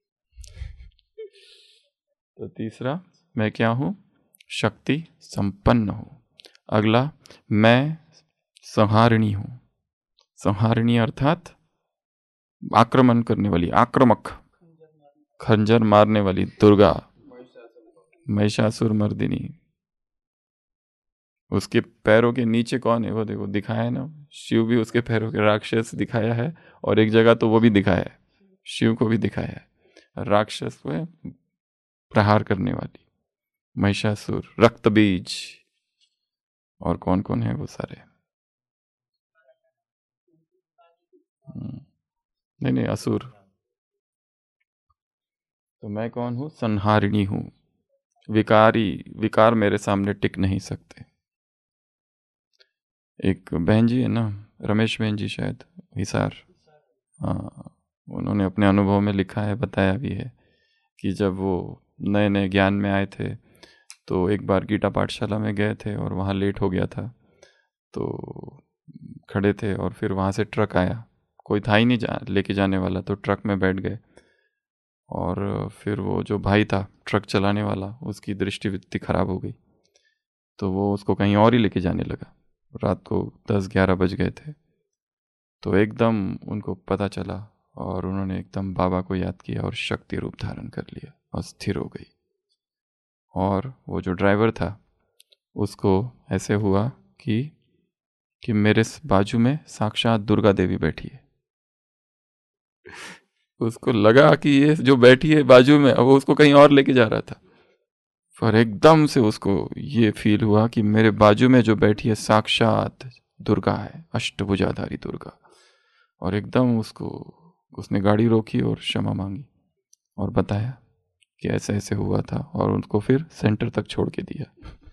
Speaker 2: तो तीसरा, मैं क्या हूं? शक्ति संपन्न हूं। अगला, मैं संहारिणी हूं। संहारिणी अर्थात आक्रमण करने वाली, आक्रामक, खंजर मारने वाली दुर्गा, महिषासुर मर्दिनी। उसके पैरों के नीचे कौन है वो देखो, दिखाया है ना, शिव भी उसके पैरों के राक्षस दिखाया है, और एक जगह तो वो भी दिखाया है, शिव को भी दिखाया है। राक्षस को है प्रहार करने वाली, महिषासुर, रक्तबीज, और कौन कौन है वो सारे। नहीं नहीं, असुर। तो मैं कौन हूं? संहारिणी हूं। विकारी, विकार मेरे सामने टिक नहीं सकते। एक बहन जी है ना, रमेश बहन जी शायद, हिसार, हाँ, उन्होंने अपने अनुभव में लिखा है, बताया भी है कि जब वो नए नए ज्ञान में आए थे तो एक बार गीता पाठशाला में गए थे और वहाँ लेट हो गया था, तो खड़े थे और फिर वहाँ से ट्रक आया, कोई था ही नहीं जा लेके जाने वाला, तो ट्रक में बैठ गए। और फिर वो जो भाई था ट्रक चलाने वाला, उसकी दृष्टि खराब हो गई, तो वो उसको कहीं और ही लेके जाने लगा। रात को दस ग्यारह बज गए थे, तो एकदम उनको पता चला और उन्होंने एकदम बाबा को याद किया और शक्ति रूप धारण कर लिया और स्थिर हो गई। और वो जो ड्राइवर था उसको ऐसे हुआ कि कि मेरे बाजू में साक्षात दुर्गा देवी बैठी है। उसको लगा कि ये जो बैठी है बाजू में, वो उसको कहीं और लेके जा रहा था, पर एकदम से उसको ये फील हुआ कि मेरे बाजू में जो बैठी है साक्षात दुर्गा है, अष्टभुजाधारी दुर्गा। और एकदम उसको, उसने गाड़ी रोकी और क्षमा मांगी और बताया कि ऐसे ऐसे हुआ था, और उनको फिर सेंटर तक छोड़ के दिया।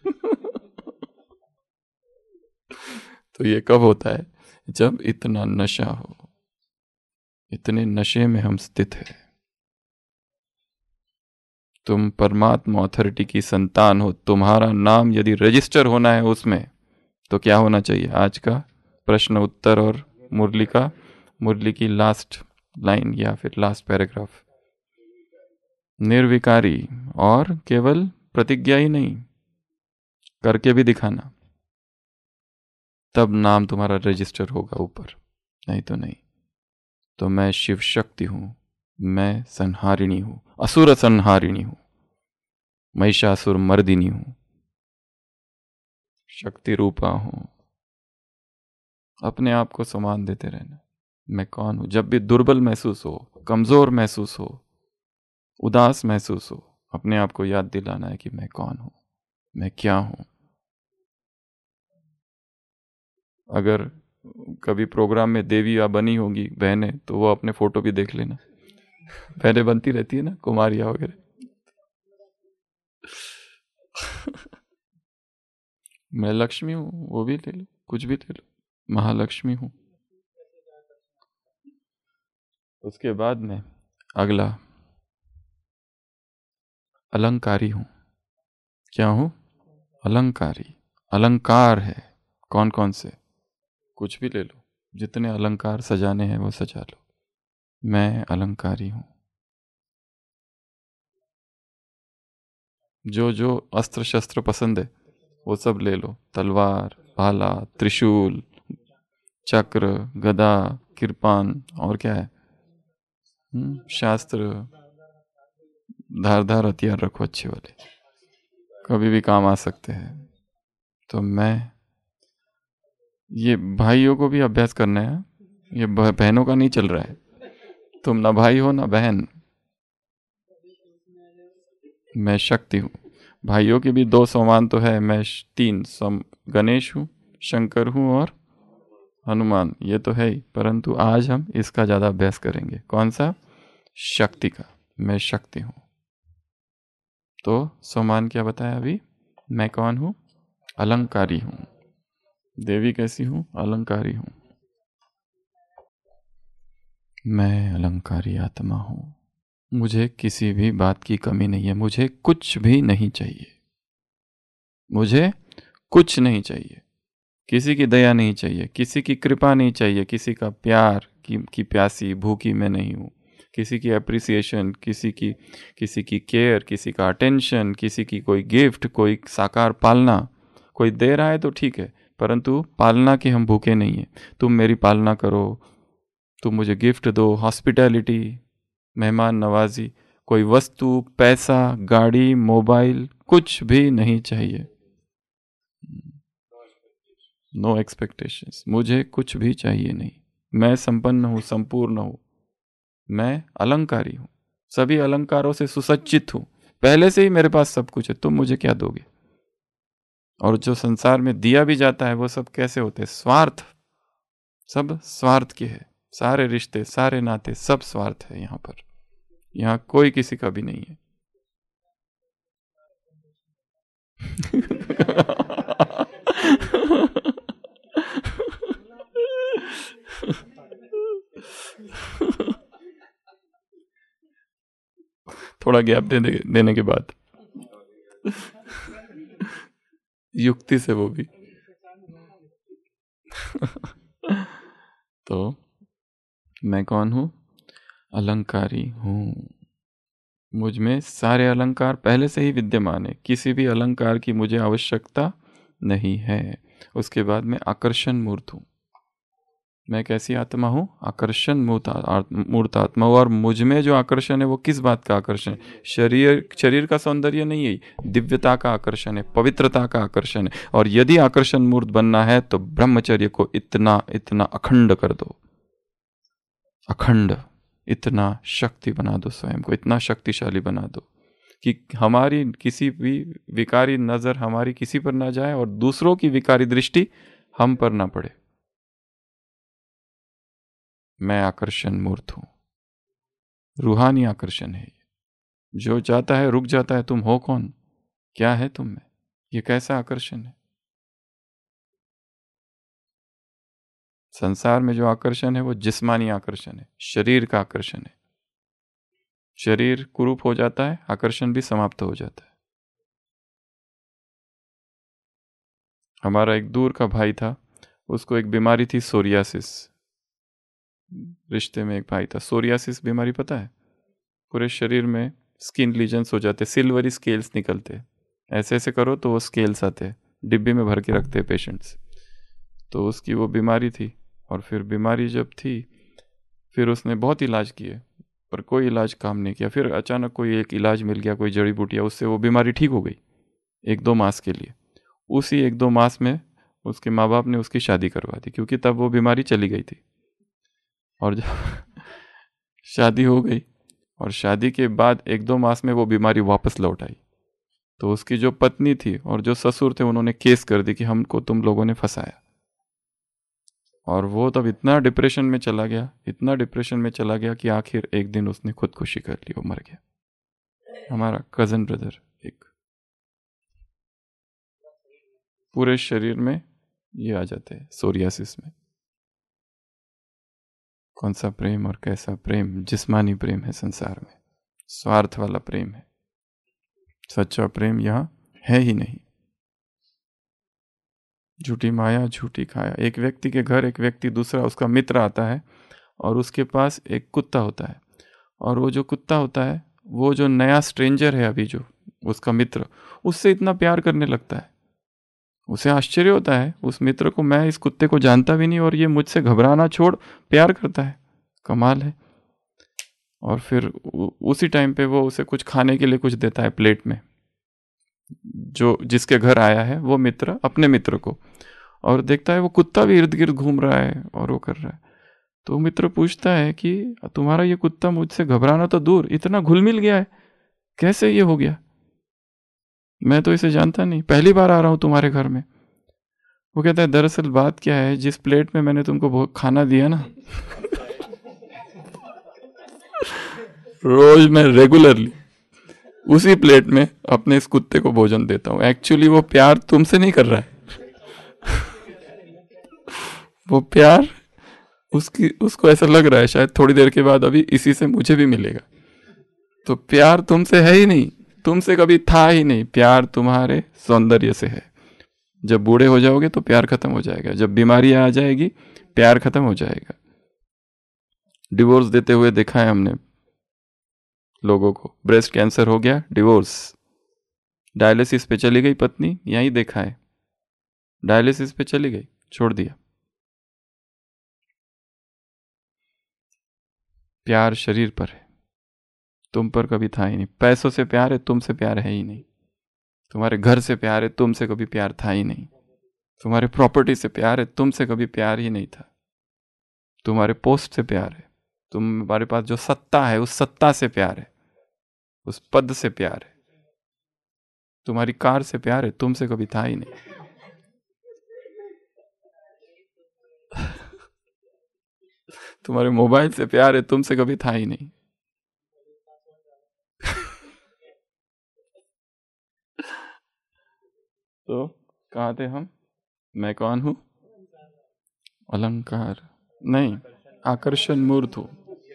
Speaker 2: तो ये कब होता है? जब इतना नशा हो, इतने नशे में हम स्थित हैं। तुम परमात्मा अथॉरिटी की संतान हो, तुम्हारा नाम यदि रजिस्टर होना है उसमें, तो क्या होना चाहिए? आज का प्रश्न उत्तर और मुरली का, मुरली की लास्ट लाइन या फिर लास्ट पैराग्राफ, निर्विकारी, और केवल प्रतिज्ञा ही नहीं, करके भी दिखाना, तब नाम तुम्हारा रजिस्टर होगा ऊपर, नहीं तो नहीं। तो मैं शिव शक्ति हूं, मैं संहारिणी हूं, असुर संहारिणी हूं, महिषासुर मर्दिनी हूं, शक्ति रूपा हूं। अपने आप को सम्मान देते रहना, मैं कौन हूं। जब भी दुर्बल महसूस हो, कमजोर महसूस हो, उदास महसूस हो, अपने आप को याद दिलाना है कि मैं कौन हूं, मैं क्या हूं। अगर कभी प्रोग्राम में देवियाँ बनी होंगी बहनें, तो वो अपने फोटो भी देख लेना, बहनें बनती रहती है ना, कुमारियाँ वगैरह। मैं लक्ष्मी हूँ, वो भी ले लो, कुछ भी ले लो, महालक्ष्मी हूं। उसके बाद में अगला अलंकारी हूं। क्या हूं? अलंकारी। अलंकार है। कौन कौन से? कुछ भी ले लो, जितने अलंकार सजाने हैं वो सजा लो। मैं अलंकारी हूं। जो जो अस्त्र शस्त्र पसंद है वो सब ले लो। तलवार, भाला, त्रिशूल, चक्र, गदा, किरपान, और क्या है, हम्म, शास्त्र, धारदार हथियार रखो अच्छे वाले, कभी भी काम आ सकते हैं। तो मैं, ये भाइयों को भी अभ्यास करना है, ये बहनों का नहीं चल रहा है। तुम ना भाई हो ना बहन। मैं शक्ति हूँ। भाइयों की भी दो समान तो है, मैं तीन सम, गणेश हूँ, शंकर हूँ और हनुमान, ये तो है ही, परंतु आज हम इसका ज्यादा अभ्यास करेंगे। कौन सा? शक्ति का। मैं शक्ति हूँ। तो समान क्या बताया अभी? मैं कौन हूँ? अलंकारी हूँ। देवी कैसी हूँ? अलंकारी हूँ। मैं अलंकारी आत्मा हूँ। मुझे किसी भी बात की कमी नहीं है। मुझे कुछ भी नहीं चाहिए। मुझे कुछ नहीं चाहिए। किसी की दया नहीं चाहिए, किसी की कृपा नहीं चाहिए, किसी का प्यार की, की प्यासी भूखी मैं नहीं हूँ। किसी की अप्रिसिएशन, किसी की किसी की केयर, किसी का अटेंशन, किसी की कोई गिफ्ट, कोई साकार पालना, कोई दे रहा है तो ठीक है, परंतु पालना के हम भूखे नहीं हैं। तुम मेरी पालना करो, तुम मुझे गिफ्ट दो, हॉस्पिटैलिटी, मेहमान नवाजी, कोई वस्तु, पैसा, गाड़ी, मोबाइल, कुछ भी नहीं चाहिए। No expectations. मुझे कुछ भी चाहिए नहीं। मैं संपन्न हूं, संपूर्ण हूं। मैं अलंकारी हूं, सभी अलंकारों से सुसज्जित हूं। पहले से ही मेरे पास सब कुछ है, तुम मुझे क्या दोगे? और जो संसार में दिया भी जाता है वो सब कैसे होते हैं? स्वार्थ। सब स्वार्थ के है। सारे रिश्ते, सारे नाते, सब स्वार्थ है यहाँ पर। यहाँ कोई किसी का भी नहीं है। थोड़ा गैप दे दे, देने के बाद युक्ति से वो भी तो मैं कौन हूं? अलंकारी हूं। मुझ में सारे अलंकार पहले से ही विद्यमान है। किसी भी अलंकार की मुझे आवश्यकता नहीं है। उसके बाद मैं आकर्षण मूर्त हूं। मैं कैसी आत्मा हूं? आकर्षण मूर्त आत्मा हूं। और मुझ में जो आकर्षण है वो किस बात का आकर्षण है? शरीर शरीर का सौंदर्य नहीं है, दिव्यता का आकर्षण है, पवित्रता का आकर्षण है। और यदि आकर्षण मूर्त बनना है तो ब्रह्मचर्य को इतना इतना अखंड कर दो, अखंड, इतना शक्ति बना दो, स्वयं को इतना शक्तिशाली बना दो कि हमारी किसी भी विकारी नजर हमारी किसी पर ना जाए और दूसरों की विकारी दृष्टि हम पर ना पड़े। मैं आकर्षण मूर्त हूं। रूहानी आकर्षण है। जो जाता है रुक जाता है। तुम हो कौन? क्या है तुम में? ये कैसा आकर्षण है? संसार में जो आकर्षण है वो जिस्मानी आकर्षण है, शरीर का आकर्षण है। शरीर कुरूप हो जाता है, आकर्षण भी समाप्त हो जाता है। हमारा एक दूर का भाई था, उसको एक बीमारी थी, सोरियासिस। रिश्ते में एक भाई था, सोरियासिस बीमारी पता है? पूरे शरीर में स्किन लीजन्स हो जाते, सिल्वरी स्केल्स निकलते। ऐसे ऐसे करो तो वो स्केल्स आते, डिब्बे में भर के रखते पेशेंट्स। तो उसकी वो बीमारी थी। और फिर बीमारी जब थी, फिर उसने बहुत इलाज किए पर कोई इलाज काम नहीं किया। फिर अचानक कोई एक इलाज मिल गया, कोई जड़ी बूटियाँ, उससे वो बीमारी ठीक हो गई एक दो मास के लिए। उसी एक दो मास में उसके माँ बाप ने उसकी शादी करवा दी, क्योंकि तब वो बीमारी चली गई थी। और जब शादी हो गई और शादी के बाद एक दो मास में वो बीमारी वापस लौट आई, तो उसकी जो पत्नी थी और जो ससुर थे उन्होंने केस कर दी कि हमको तुम लोगों ने फंसाया। और वो तब इतना डिप्रेशन में चला गया, इतना डिप्रेशन में चला गया कि आखिर एक दिन उसने खुदकुशी कर ली, वो मर गया। हमारा कजन ब्रदर, एक पूरे शरीर में ये आ जाते हैं सोरियासिस में। कौन सा प्रेम और कैसा प्रेम? जिस्मानी प्रेम है संसार में, स्वार्थ वाला प्रेम है। सच्चा प्रेम यहाँ है ही नहीं। झूठी माया झूठी काया। एक व्यक्ति के घर एक व्यक्ति दूसरा उसका मित्र आता है और उसके पास एक कुत्ता होता है, और वो जो कुत्ता होता है वो जो नया स्ट्रेंजर है अभी जो उसका मित्र, उससे इतना प्यार करने लगता है। उसे आश्चर्य होता है उस मित्र को, मैं इस कुत्ते को जानता भी नहीं और ये मुझसे घबराना छोड़ प्यार करता है, कमाल है। और फिर उसी टाइम पे वो उसे कुछ खाने के लिए कुछ देता है प्लेट में, जो जिसके घर आया है वो मित्र अपने मित्र को, और देखता है वो कुत्ता भी इर्द गिर्द घूम रहा है और वो कर रहा है। तो मित्र पूछता है कि तुम्हारा ये कुत्ता मुझसे घबराना तो दूर इतना घुल मिल गया है, कैसे ये हो गया? मैं तो इसे जानता नहीं, पहली बार आ रहा हूं तुम्हारे घर में। वो कहता है दरअसल बात क्या है, जिस प्लेट में मैंने तुमको खाना दिया ना रोज मैं रेगुलरली उसी प्लेट में अपने इस कुत्ते को भोजन देता हूं। एक्चुअली वो प्यार तुमसे नहीं कर रहा है वो प्यार उसकी उसको ऐसा लग रहा है शायद थोड़ी देर के बाद अभी इसी से मुझे भी मिलेगा। तो प्यार तुमसे है ही नहीं, तुमसे कभी था ही नहीं। प्यार तुम्हारे सौंदर्य से है। जब बूढ़े हो जाओगे तो प्यार खत्म हो जाएगा, जब बीमारी आ जाएगी प्यार खत्म हो जाएगा। डिवोर्स देते हुए देखा है हमने लोगों को, ब्रेस्ट कैंसर हो गया डिवोर्स, डायलिसिस पे चली गई पत्नी, यहीं देखा है, डायलिसिस पे चली गई, छोड़ दिया। प्यार शरीर पर है, तुम पर कभी था ही नहीं। पैसों से प्यार है, तुमसे प्यार है ही नहीं। तुम्हारे घर से प्यार है, तुमसे कभी प्यार था ही नहीं। तुम्हारे प्रॉपर्टी से प्यार है, तुमसे कभी प्यार ही नहीं था। तुम्हारे पोस्ट से प्यार है, तुम्हारे पास जो सत्ता है उस सत्ता से प्यार है, उस पद से प्यार है। तुम्हारी कार से प्यार है, तुमसे कभी था ही नहीं। तुम्हारे मोबाइल से प्यार है, तुमसे कभी था ही नहीं। तो कहाँ थे हम? मैं कौन हूं? अलंकार नहीं, आकर्षण मूर्त हूं।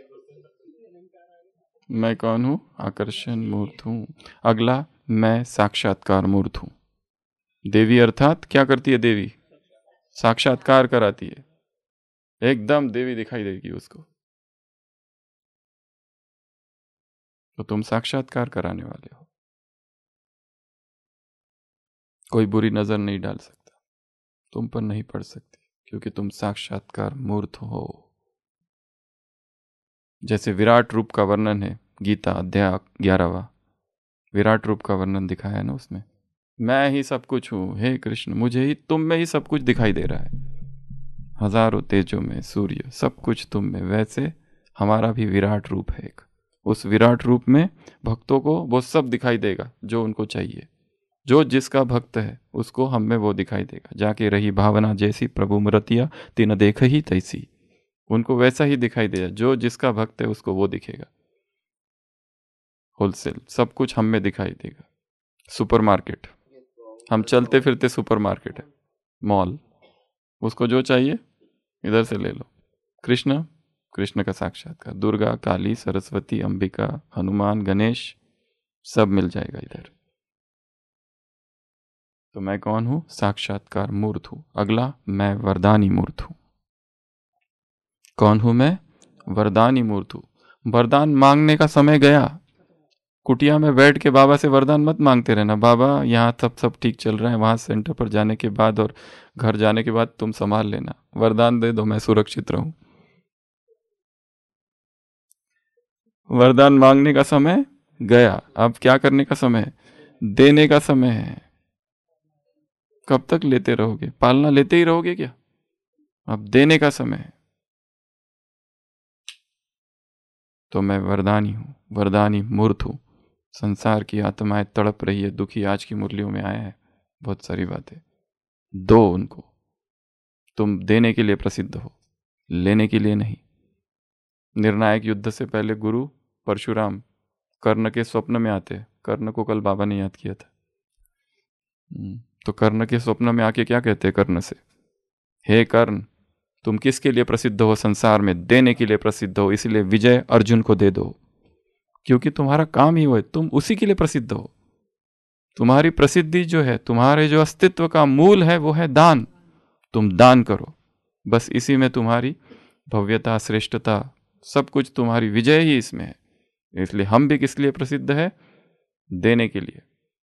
Speaker 2: मैं कौन हूं? आकर्षण मूर्त हूं। अगला, मैं साक्षात्कार मूर्त हूं। देवी अर्थात क्या करती है देवी? साक्षात्कार कराती है, एकदम देवी दिखाई देगी उसको। तो तुम साक्षात्कार कराने वाले हो। कोई बुरी नजर नहीं डाल सकता, तुम पर नहीं पड़ सकती, क्योंकि तुम साक्षात्कार मूर्त हो। जैसे विराट रूप का वर्णन है गीता अध्याय ग्यारहवा, विराट रूप का वर्णन दिखाया है ना उसमें, मैं ही सब कुछ हूं, हे कृष्ण मुझे ही, तुम में ही सब कुछ दिखाई दे रहा है। हजारों तेजों में सूर्य, सब कुछ तुम में। वैसे हमारा भी विराट रूप है एक, उस विराट रूप में भक्तों को वो सब दिखाई देगा जो उनको चाहिए। जो जिसका भक्त है उसको हम में वो दिखाई देगा। जाके रही भावना जैसी प्रभु मृतिया तीन देख ही तैसी, उनको वैसा ही दिखाई देगा। जो जिसका भक्त है उसको वो दिखेगा। होलसेल सब कुछ हम में दिखाई देगा। सुपरमार्केट, हम चलते फिरते सुपरमार्केट है, मॉल, उसको जो चाहिए इधर से ले लो। कृष्ण, कृष्ण का साक्षात्कार, दुर्गा, काली, सरस्वती, अंबिका, हनुमान, गणेश, सब मिल जाएगा इधर। तो मैं कौन हूं? साक्षात्कार मूर्त हूं। अगला, मैं वरदानी मूर्त हूं। कौन हूं मैं? वरदानी मूर्त हूं। वरदान मांगने का समय गया। कुटिया में बैठ के बाबा से वरदान मत मांगते रहना, बाबा यहाँ सब सब ठीक चल रहा है, वहां सेंटर पर जाने के बाद और घर जाने के बाद तुम संभाल लेना। वरदान दे दो, मैं सुरक्षित रहूं। वरदान मांगने का समय गया, अब क्या करने का समय है? देने का समय है। कब तक लेते रहोगे? पालना लेते ही रहोगे क्या? अब देने का समय है। तो मैं वरदानी हूं, वरदानी मूर्त हूं। संसार की आत्माएं तड़प रही है, दुखी आज की मुरलियों में आया है बहुत सारी बातें। दो उनको, तुम देने के लिए प्रसिद्ध हो, लेने के लिए नहीं। निर्णायक युद्ध से पहले गुरु परशुराम कर्ण के स्वप्न में आते। कर्ण को कल बाबा ने याद किया था। तो कर्ण के स्वप्न में आके क्या कहते हैं कर्ण से? हे कर्ण, तुम किसके लिए प्रसिद्ध हो? संसार में देने के लिए प्रसिद्ध हो, इसलिए विजय अर्जुन को दे दो, क्योंकि तुम्हारा काम ही वो है, तुम उसी के लिए प्रसिद्ध हो। तुम्हारी प्रसिद्धि जो है, तुम्हारे जो अस्तित्व का मूल है वो है दान। तुम दान करो, बस इसी में तुम्हारी भव्यता, श्रेष्ठता, सब कुछ तुम्हारी विजय ही इसमें है। इसलिए हम भी किस लिए प्रसिद्ध है? देने के लिए।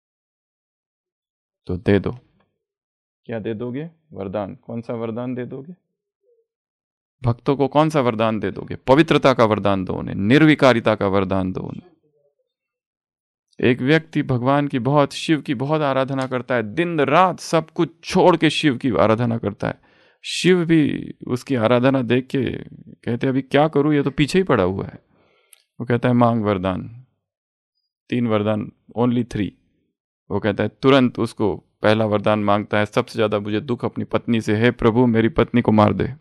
Speaker 2: तो दे दो। क्या दे दोगे? वरदान। कौन सा वरदान दे दोगे? भक्तों को कौन सा वरदान दे दोगे? पवित्रता का वरदान दो उन्हें, निर्विकारिता का वरदान दो उन्हें। एक व्यक्ति भगवान की बहुत, शिव की बहुत आराधना करता है, दिन रात सब कुछ छोड़ के शिव की आराधना करता है। शिव भी उसकी आराधना देख के कहते अभी क्या करूं, ये तो पीछे ही पड़ा हुआ है। वो कहता है मांग वरदान, तीन वरदान, ओनली थ्री। वो कहता है, तुरंत उसको पहला वरदान मांगता है, सबसे ज्यादा मुझे दुख अपनी पत्नी से है, प्रभु मेरी पत्नी को मार दे।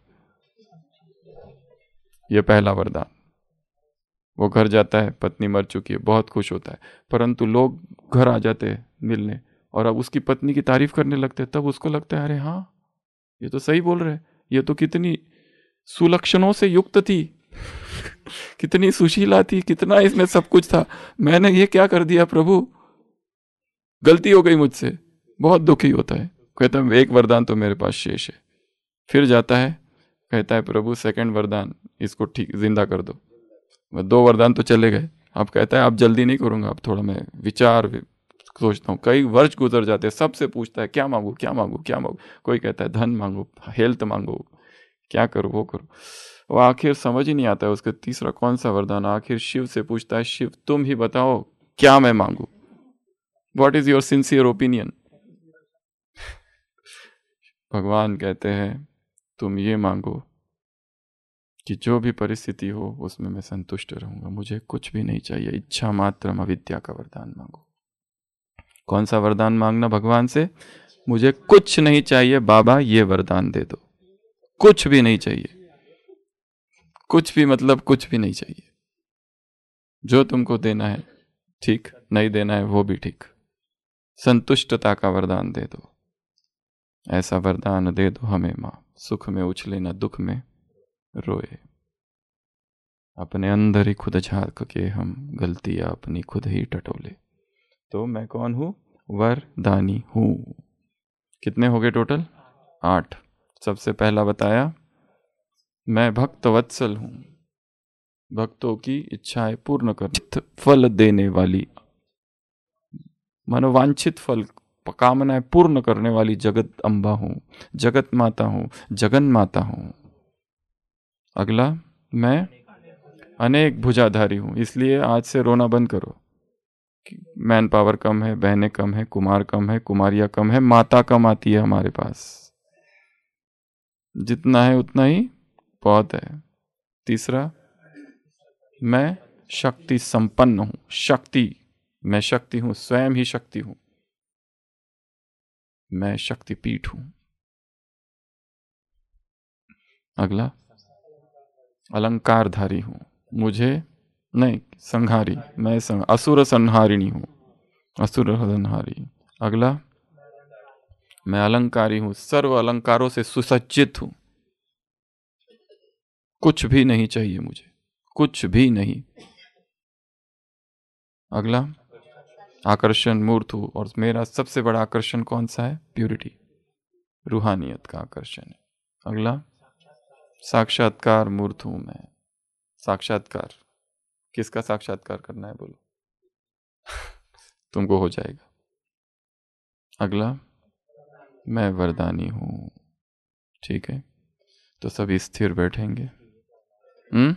Speaker 2: ये पहला वरदान। वो घर जाता है, पत्नी मर चुकी है, बहुत खुश होता है। परंतु लोग घर आ जाते हैं मिलने और अब उसकी पत्नी की तारीफ करने लगते हैं। तब उसको लगता है अरे हाँ, ये तो सही बोल रहे, ये तो कितनी सुलक्षणों से युक्त थी, कितनी सुशीला थी, कितना इसमें सब कुछ था, मैंने ये क्या कर दिया प्रभु, गलती हो गई मुझसे। बहुत दुखी होता है, कहता है एक वरदान तो मेरे पास शेष है। फिर जाता है, कहता है प्रभु सेकंड वरदान, इसको ठीक जिंदा कर दो। दो वरदान तो चले गए, अब कहता है अब जल्दी नहीं करूंगा, अब थोड़ा मैं विचार सोचता हूँ। कई वर्ष गुजर जाते हैं, सबसे पूछता है क्या मांगू क्या मांगू क्या मांगू। कोई कहता है धन मांगो, हेल्थ मांगो, क्या करो वो करो। वो आखिर समझ ही नहीं आता है उसके तीसरा कौन सा वरदान। आखिर शिव से पूछता है, शिव तुम ही बताओ क्या मैं मांगू, what is your sincere opinion. भगवान कहते हैं तुम ये मांगो कि जो भी परिस्थिति हो उसमें मैं संतुष्ट रहूंगा, मुझे कुछ भी नहीं चाहिए, इच्छा मात्रम अविद्या का वरदान मांगो। कौन सा वरदान मांगना भगवान से? मुझे कुछ नहीं चाहिए बाबा, ये वरदान दे दो। कुछ भी नहीं चाहिए, कुछ भी मतलब कुछ भी नहीं चाहिए। जो तुमको देना है ठीक, नहीं देना है वो भी ठीक, संतुष्टता का वरदान दे दो। ऐसा वरदान दे दो हमें मां, सुख में उछले न दुख में रोए। अपने अंदर ही खुद झांक के हम गलतियां अपनी खुद ही टटोले। तो मैं कौन हूं? वरदानी हूं। कितने हो गए टोटल? आठ। सबसे पहला बताया मैं भक्त वत्सल हूं, भक्तों की इच्छाएं पूर्ण कर, फल देने वाली, मनोवांछित फल कामनाएं पूर्ण करने वाली जगत अम्बा हूं, जगत माता हूं, जगन माता हूं। अगला, मैं अनेक भुजाधारी हूं, इसलिए आज से रोना बंद करो। मैन पावर कम है, बहनें कम है, कुमार कम है, कुमारियां कम है, माता कम आती है हमारे पास। जितना है उतना ही बहुत है। तीसरा, मैं शक्ति संपन्न हूं, शक्ति, मैं शक्ति हूं, स्वयं ही शक्ति हूं, मैं शक्तिपीठ हूं। अगला, अलंकारधारी हूं, मुझे नहीं संहारी, मैं संग, असुर संहारिणी हूं, असुर संहारी। अगला, मैं अलंकारी हूं, सर्व अलंकारों से सुसज्जित हूं, कुछ भी नहीं चाहिए मुझे, कुछ भी नहीं। अगला, आकर्षण मूर्त हूं, और मेरा सबसे बड़ा आकर्षण कौन सा है? प्यूरिटी, रूहानियत का आकर्षण है। अगला, साक्षात्कार मूर्त हूं मैं। साक्षात्कार, किसका साक्षात्कार करना है बोलो? तुमको हो जाएगा। अगला, मैं वरदानी हूं। ठीक है, तो सभी स्थिर बैठेंगे। हम्म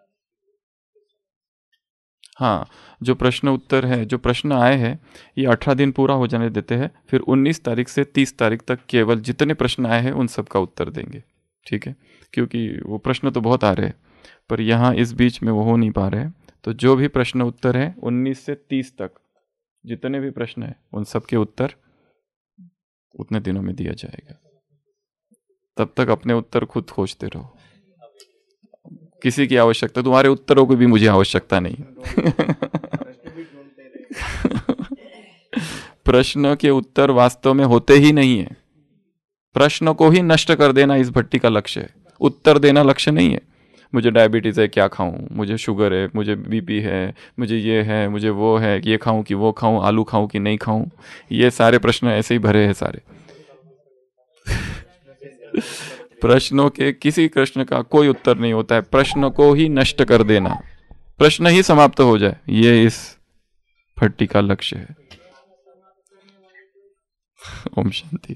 Speaker 2: हाँ, जो प्रश्न उत्तर है, जो प्रश्न आए हैं, ये अठारह दिन पूरा हो जाने देते हैं, फिर उन्नीस तारीख से तीस तारीख तक केवल जितने प्रश्न आए हैं उन सब का उत्तर देंगे। ठीक है, क्योंकि वो प्रश्न तो बहुत आ रहे हैं पर यहाँ इस बीच में वो हो नहीं पा रहे हैं। तो जो भी प्रश्न उत्तर है उन्नीस से तीस तक जितने भी प्रश्न है उन सब के उत्तर उतने दिनों में दिया जाएगा। तब तक अपने उत्तर खुद खोजते रहो, किसी की आवश्यकता, तुम्हारे उत्तरों की भी मुझे आवश्यकता नहीं। प्रश्न के उत्तर वास्तव में होते ही नहीं है, प्रश्न को ही नष्ट कर देना इस भट्टी का लक्ष्य है, उत्तर देना लक्ष्य नहीं है। मुझे डायबिटीज़ है, क्या खाऊं, मुझे शुगर है, मुझे बीपी है, मुझे ये है, मुझे वो है, ये खाऊं कि वो खाऊं, आलू खाऊं कि नहीं खाऊं, ये सारे प्रश्न ऐसे ही भरे हैं सारे। प्रश्नों के किसी प्रश्न का कोई उत्तर नहीं होता है, प्रश्न को ही नष्ट कर देना, प्रश्न ही समाप्त हो जाए, ये इस भट्टी का लक्ष्य है। ओम शांति।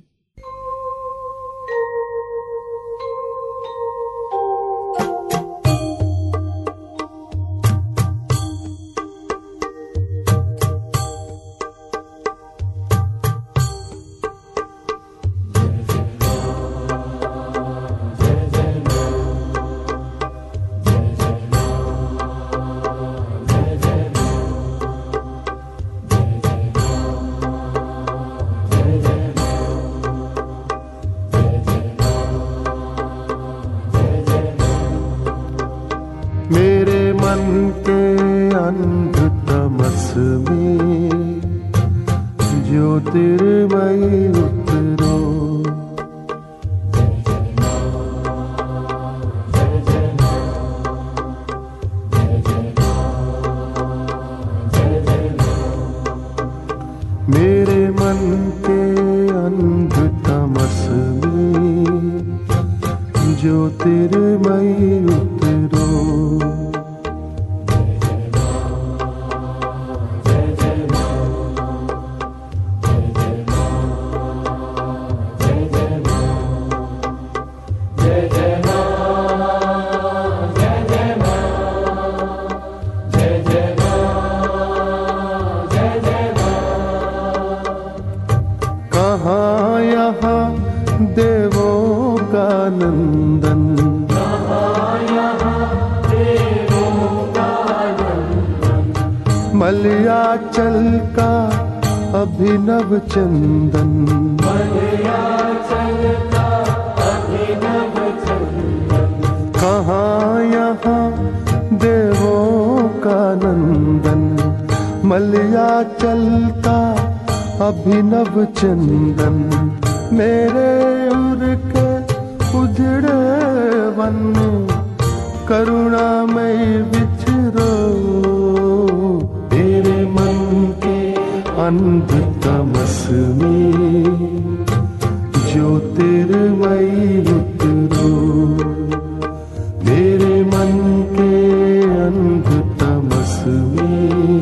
Speaker 3: मलयाचल का अभिनव चंदन, कहाँ यहाँ देवों का नंदन। मलयाचल का अभिनव चंदन, मेरे उर के उजड़े वन करुणामय विचरो। तेरे मन के अंध तमस में ज्योतिर्मयी उतरो। मेरे मन के अंध तमस में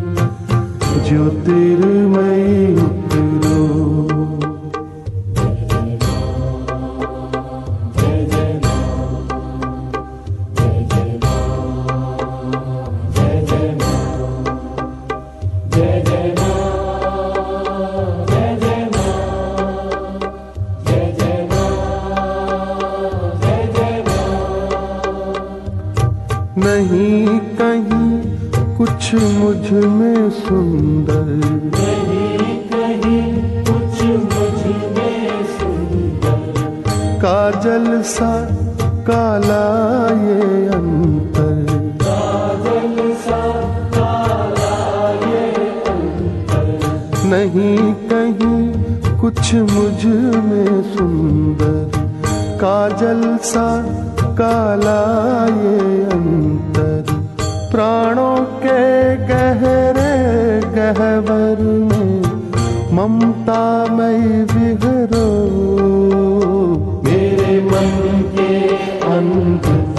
Speaker 3: ज्योतिर्मयी उतरो। नहीं कहीं कुछ मुझ में सुंदर, नहीं कहीं कुछ मुझ में सुंदर। काजल सा काला ये अंतर, काजल सा काला ये अंतर। नहीं कहीं कुछ मुझ में सुंदर, काजल सा काला ये अंतर। प्राणों के गहरे गहवर में ममता मई विहरो। मेरे मन के अंध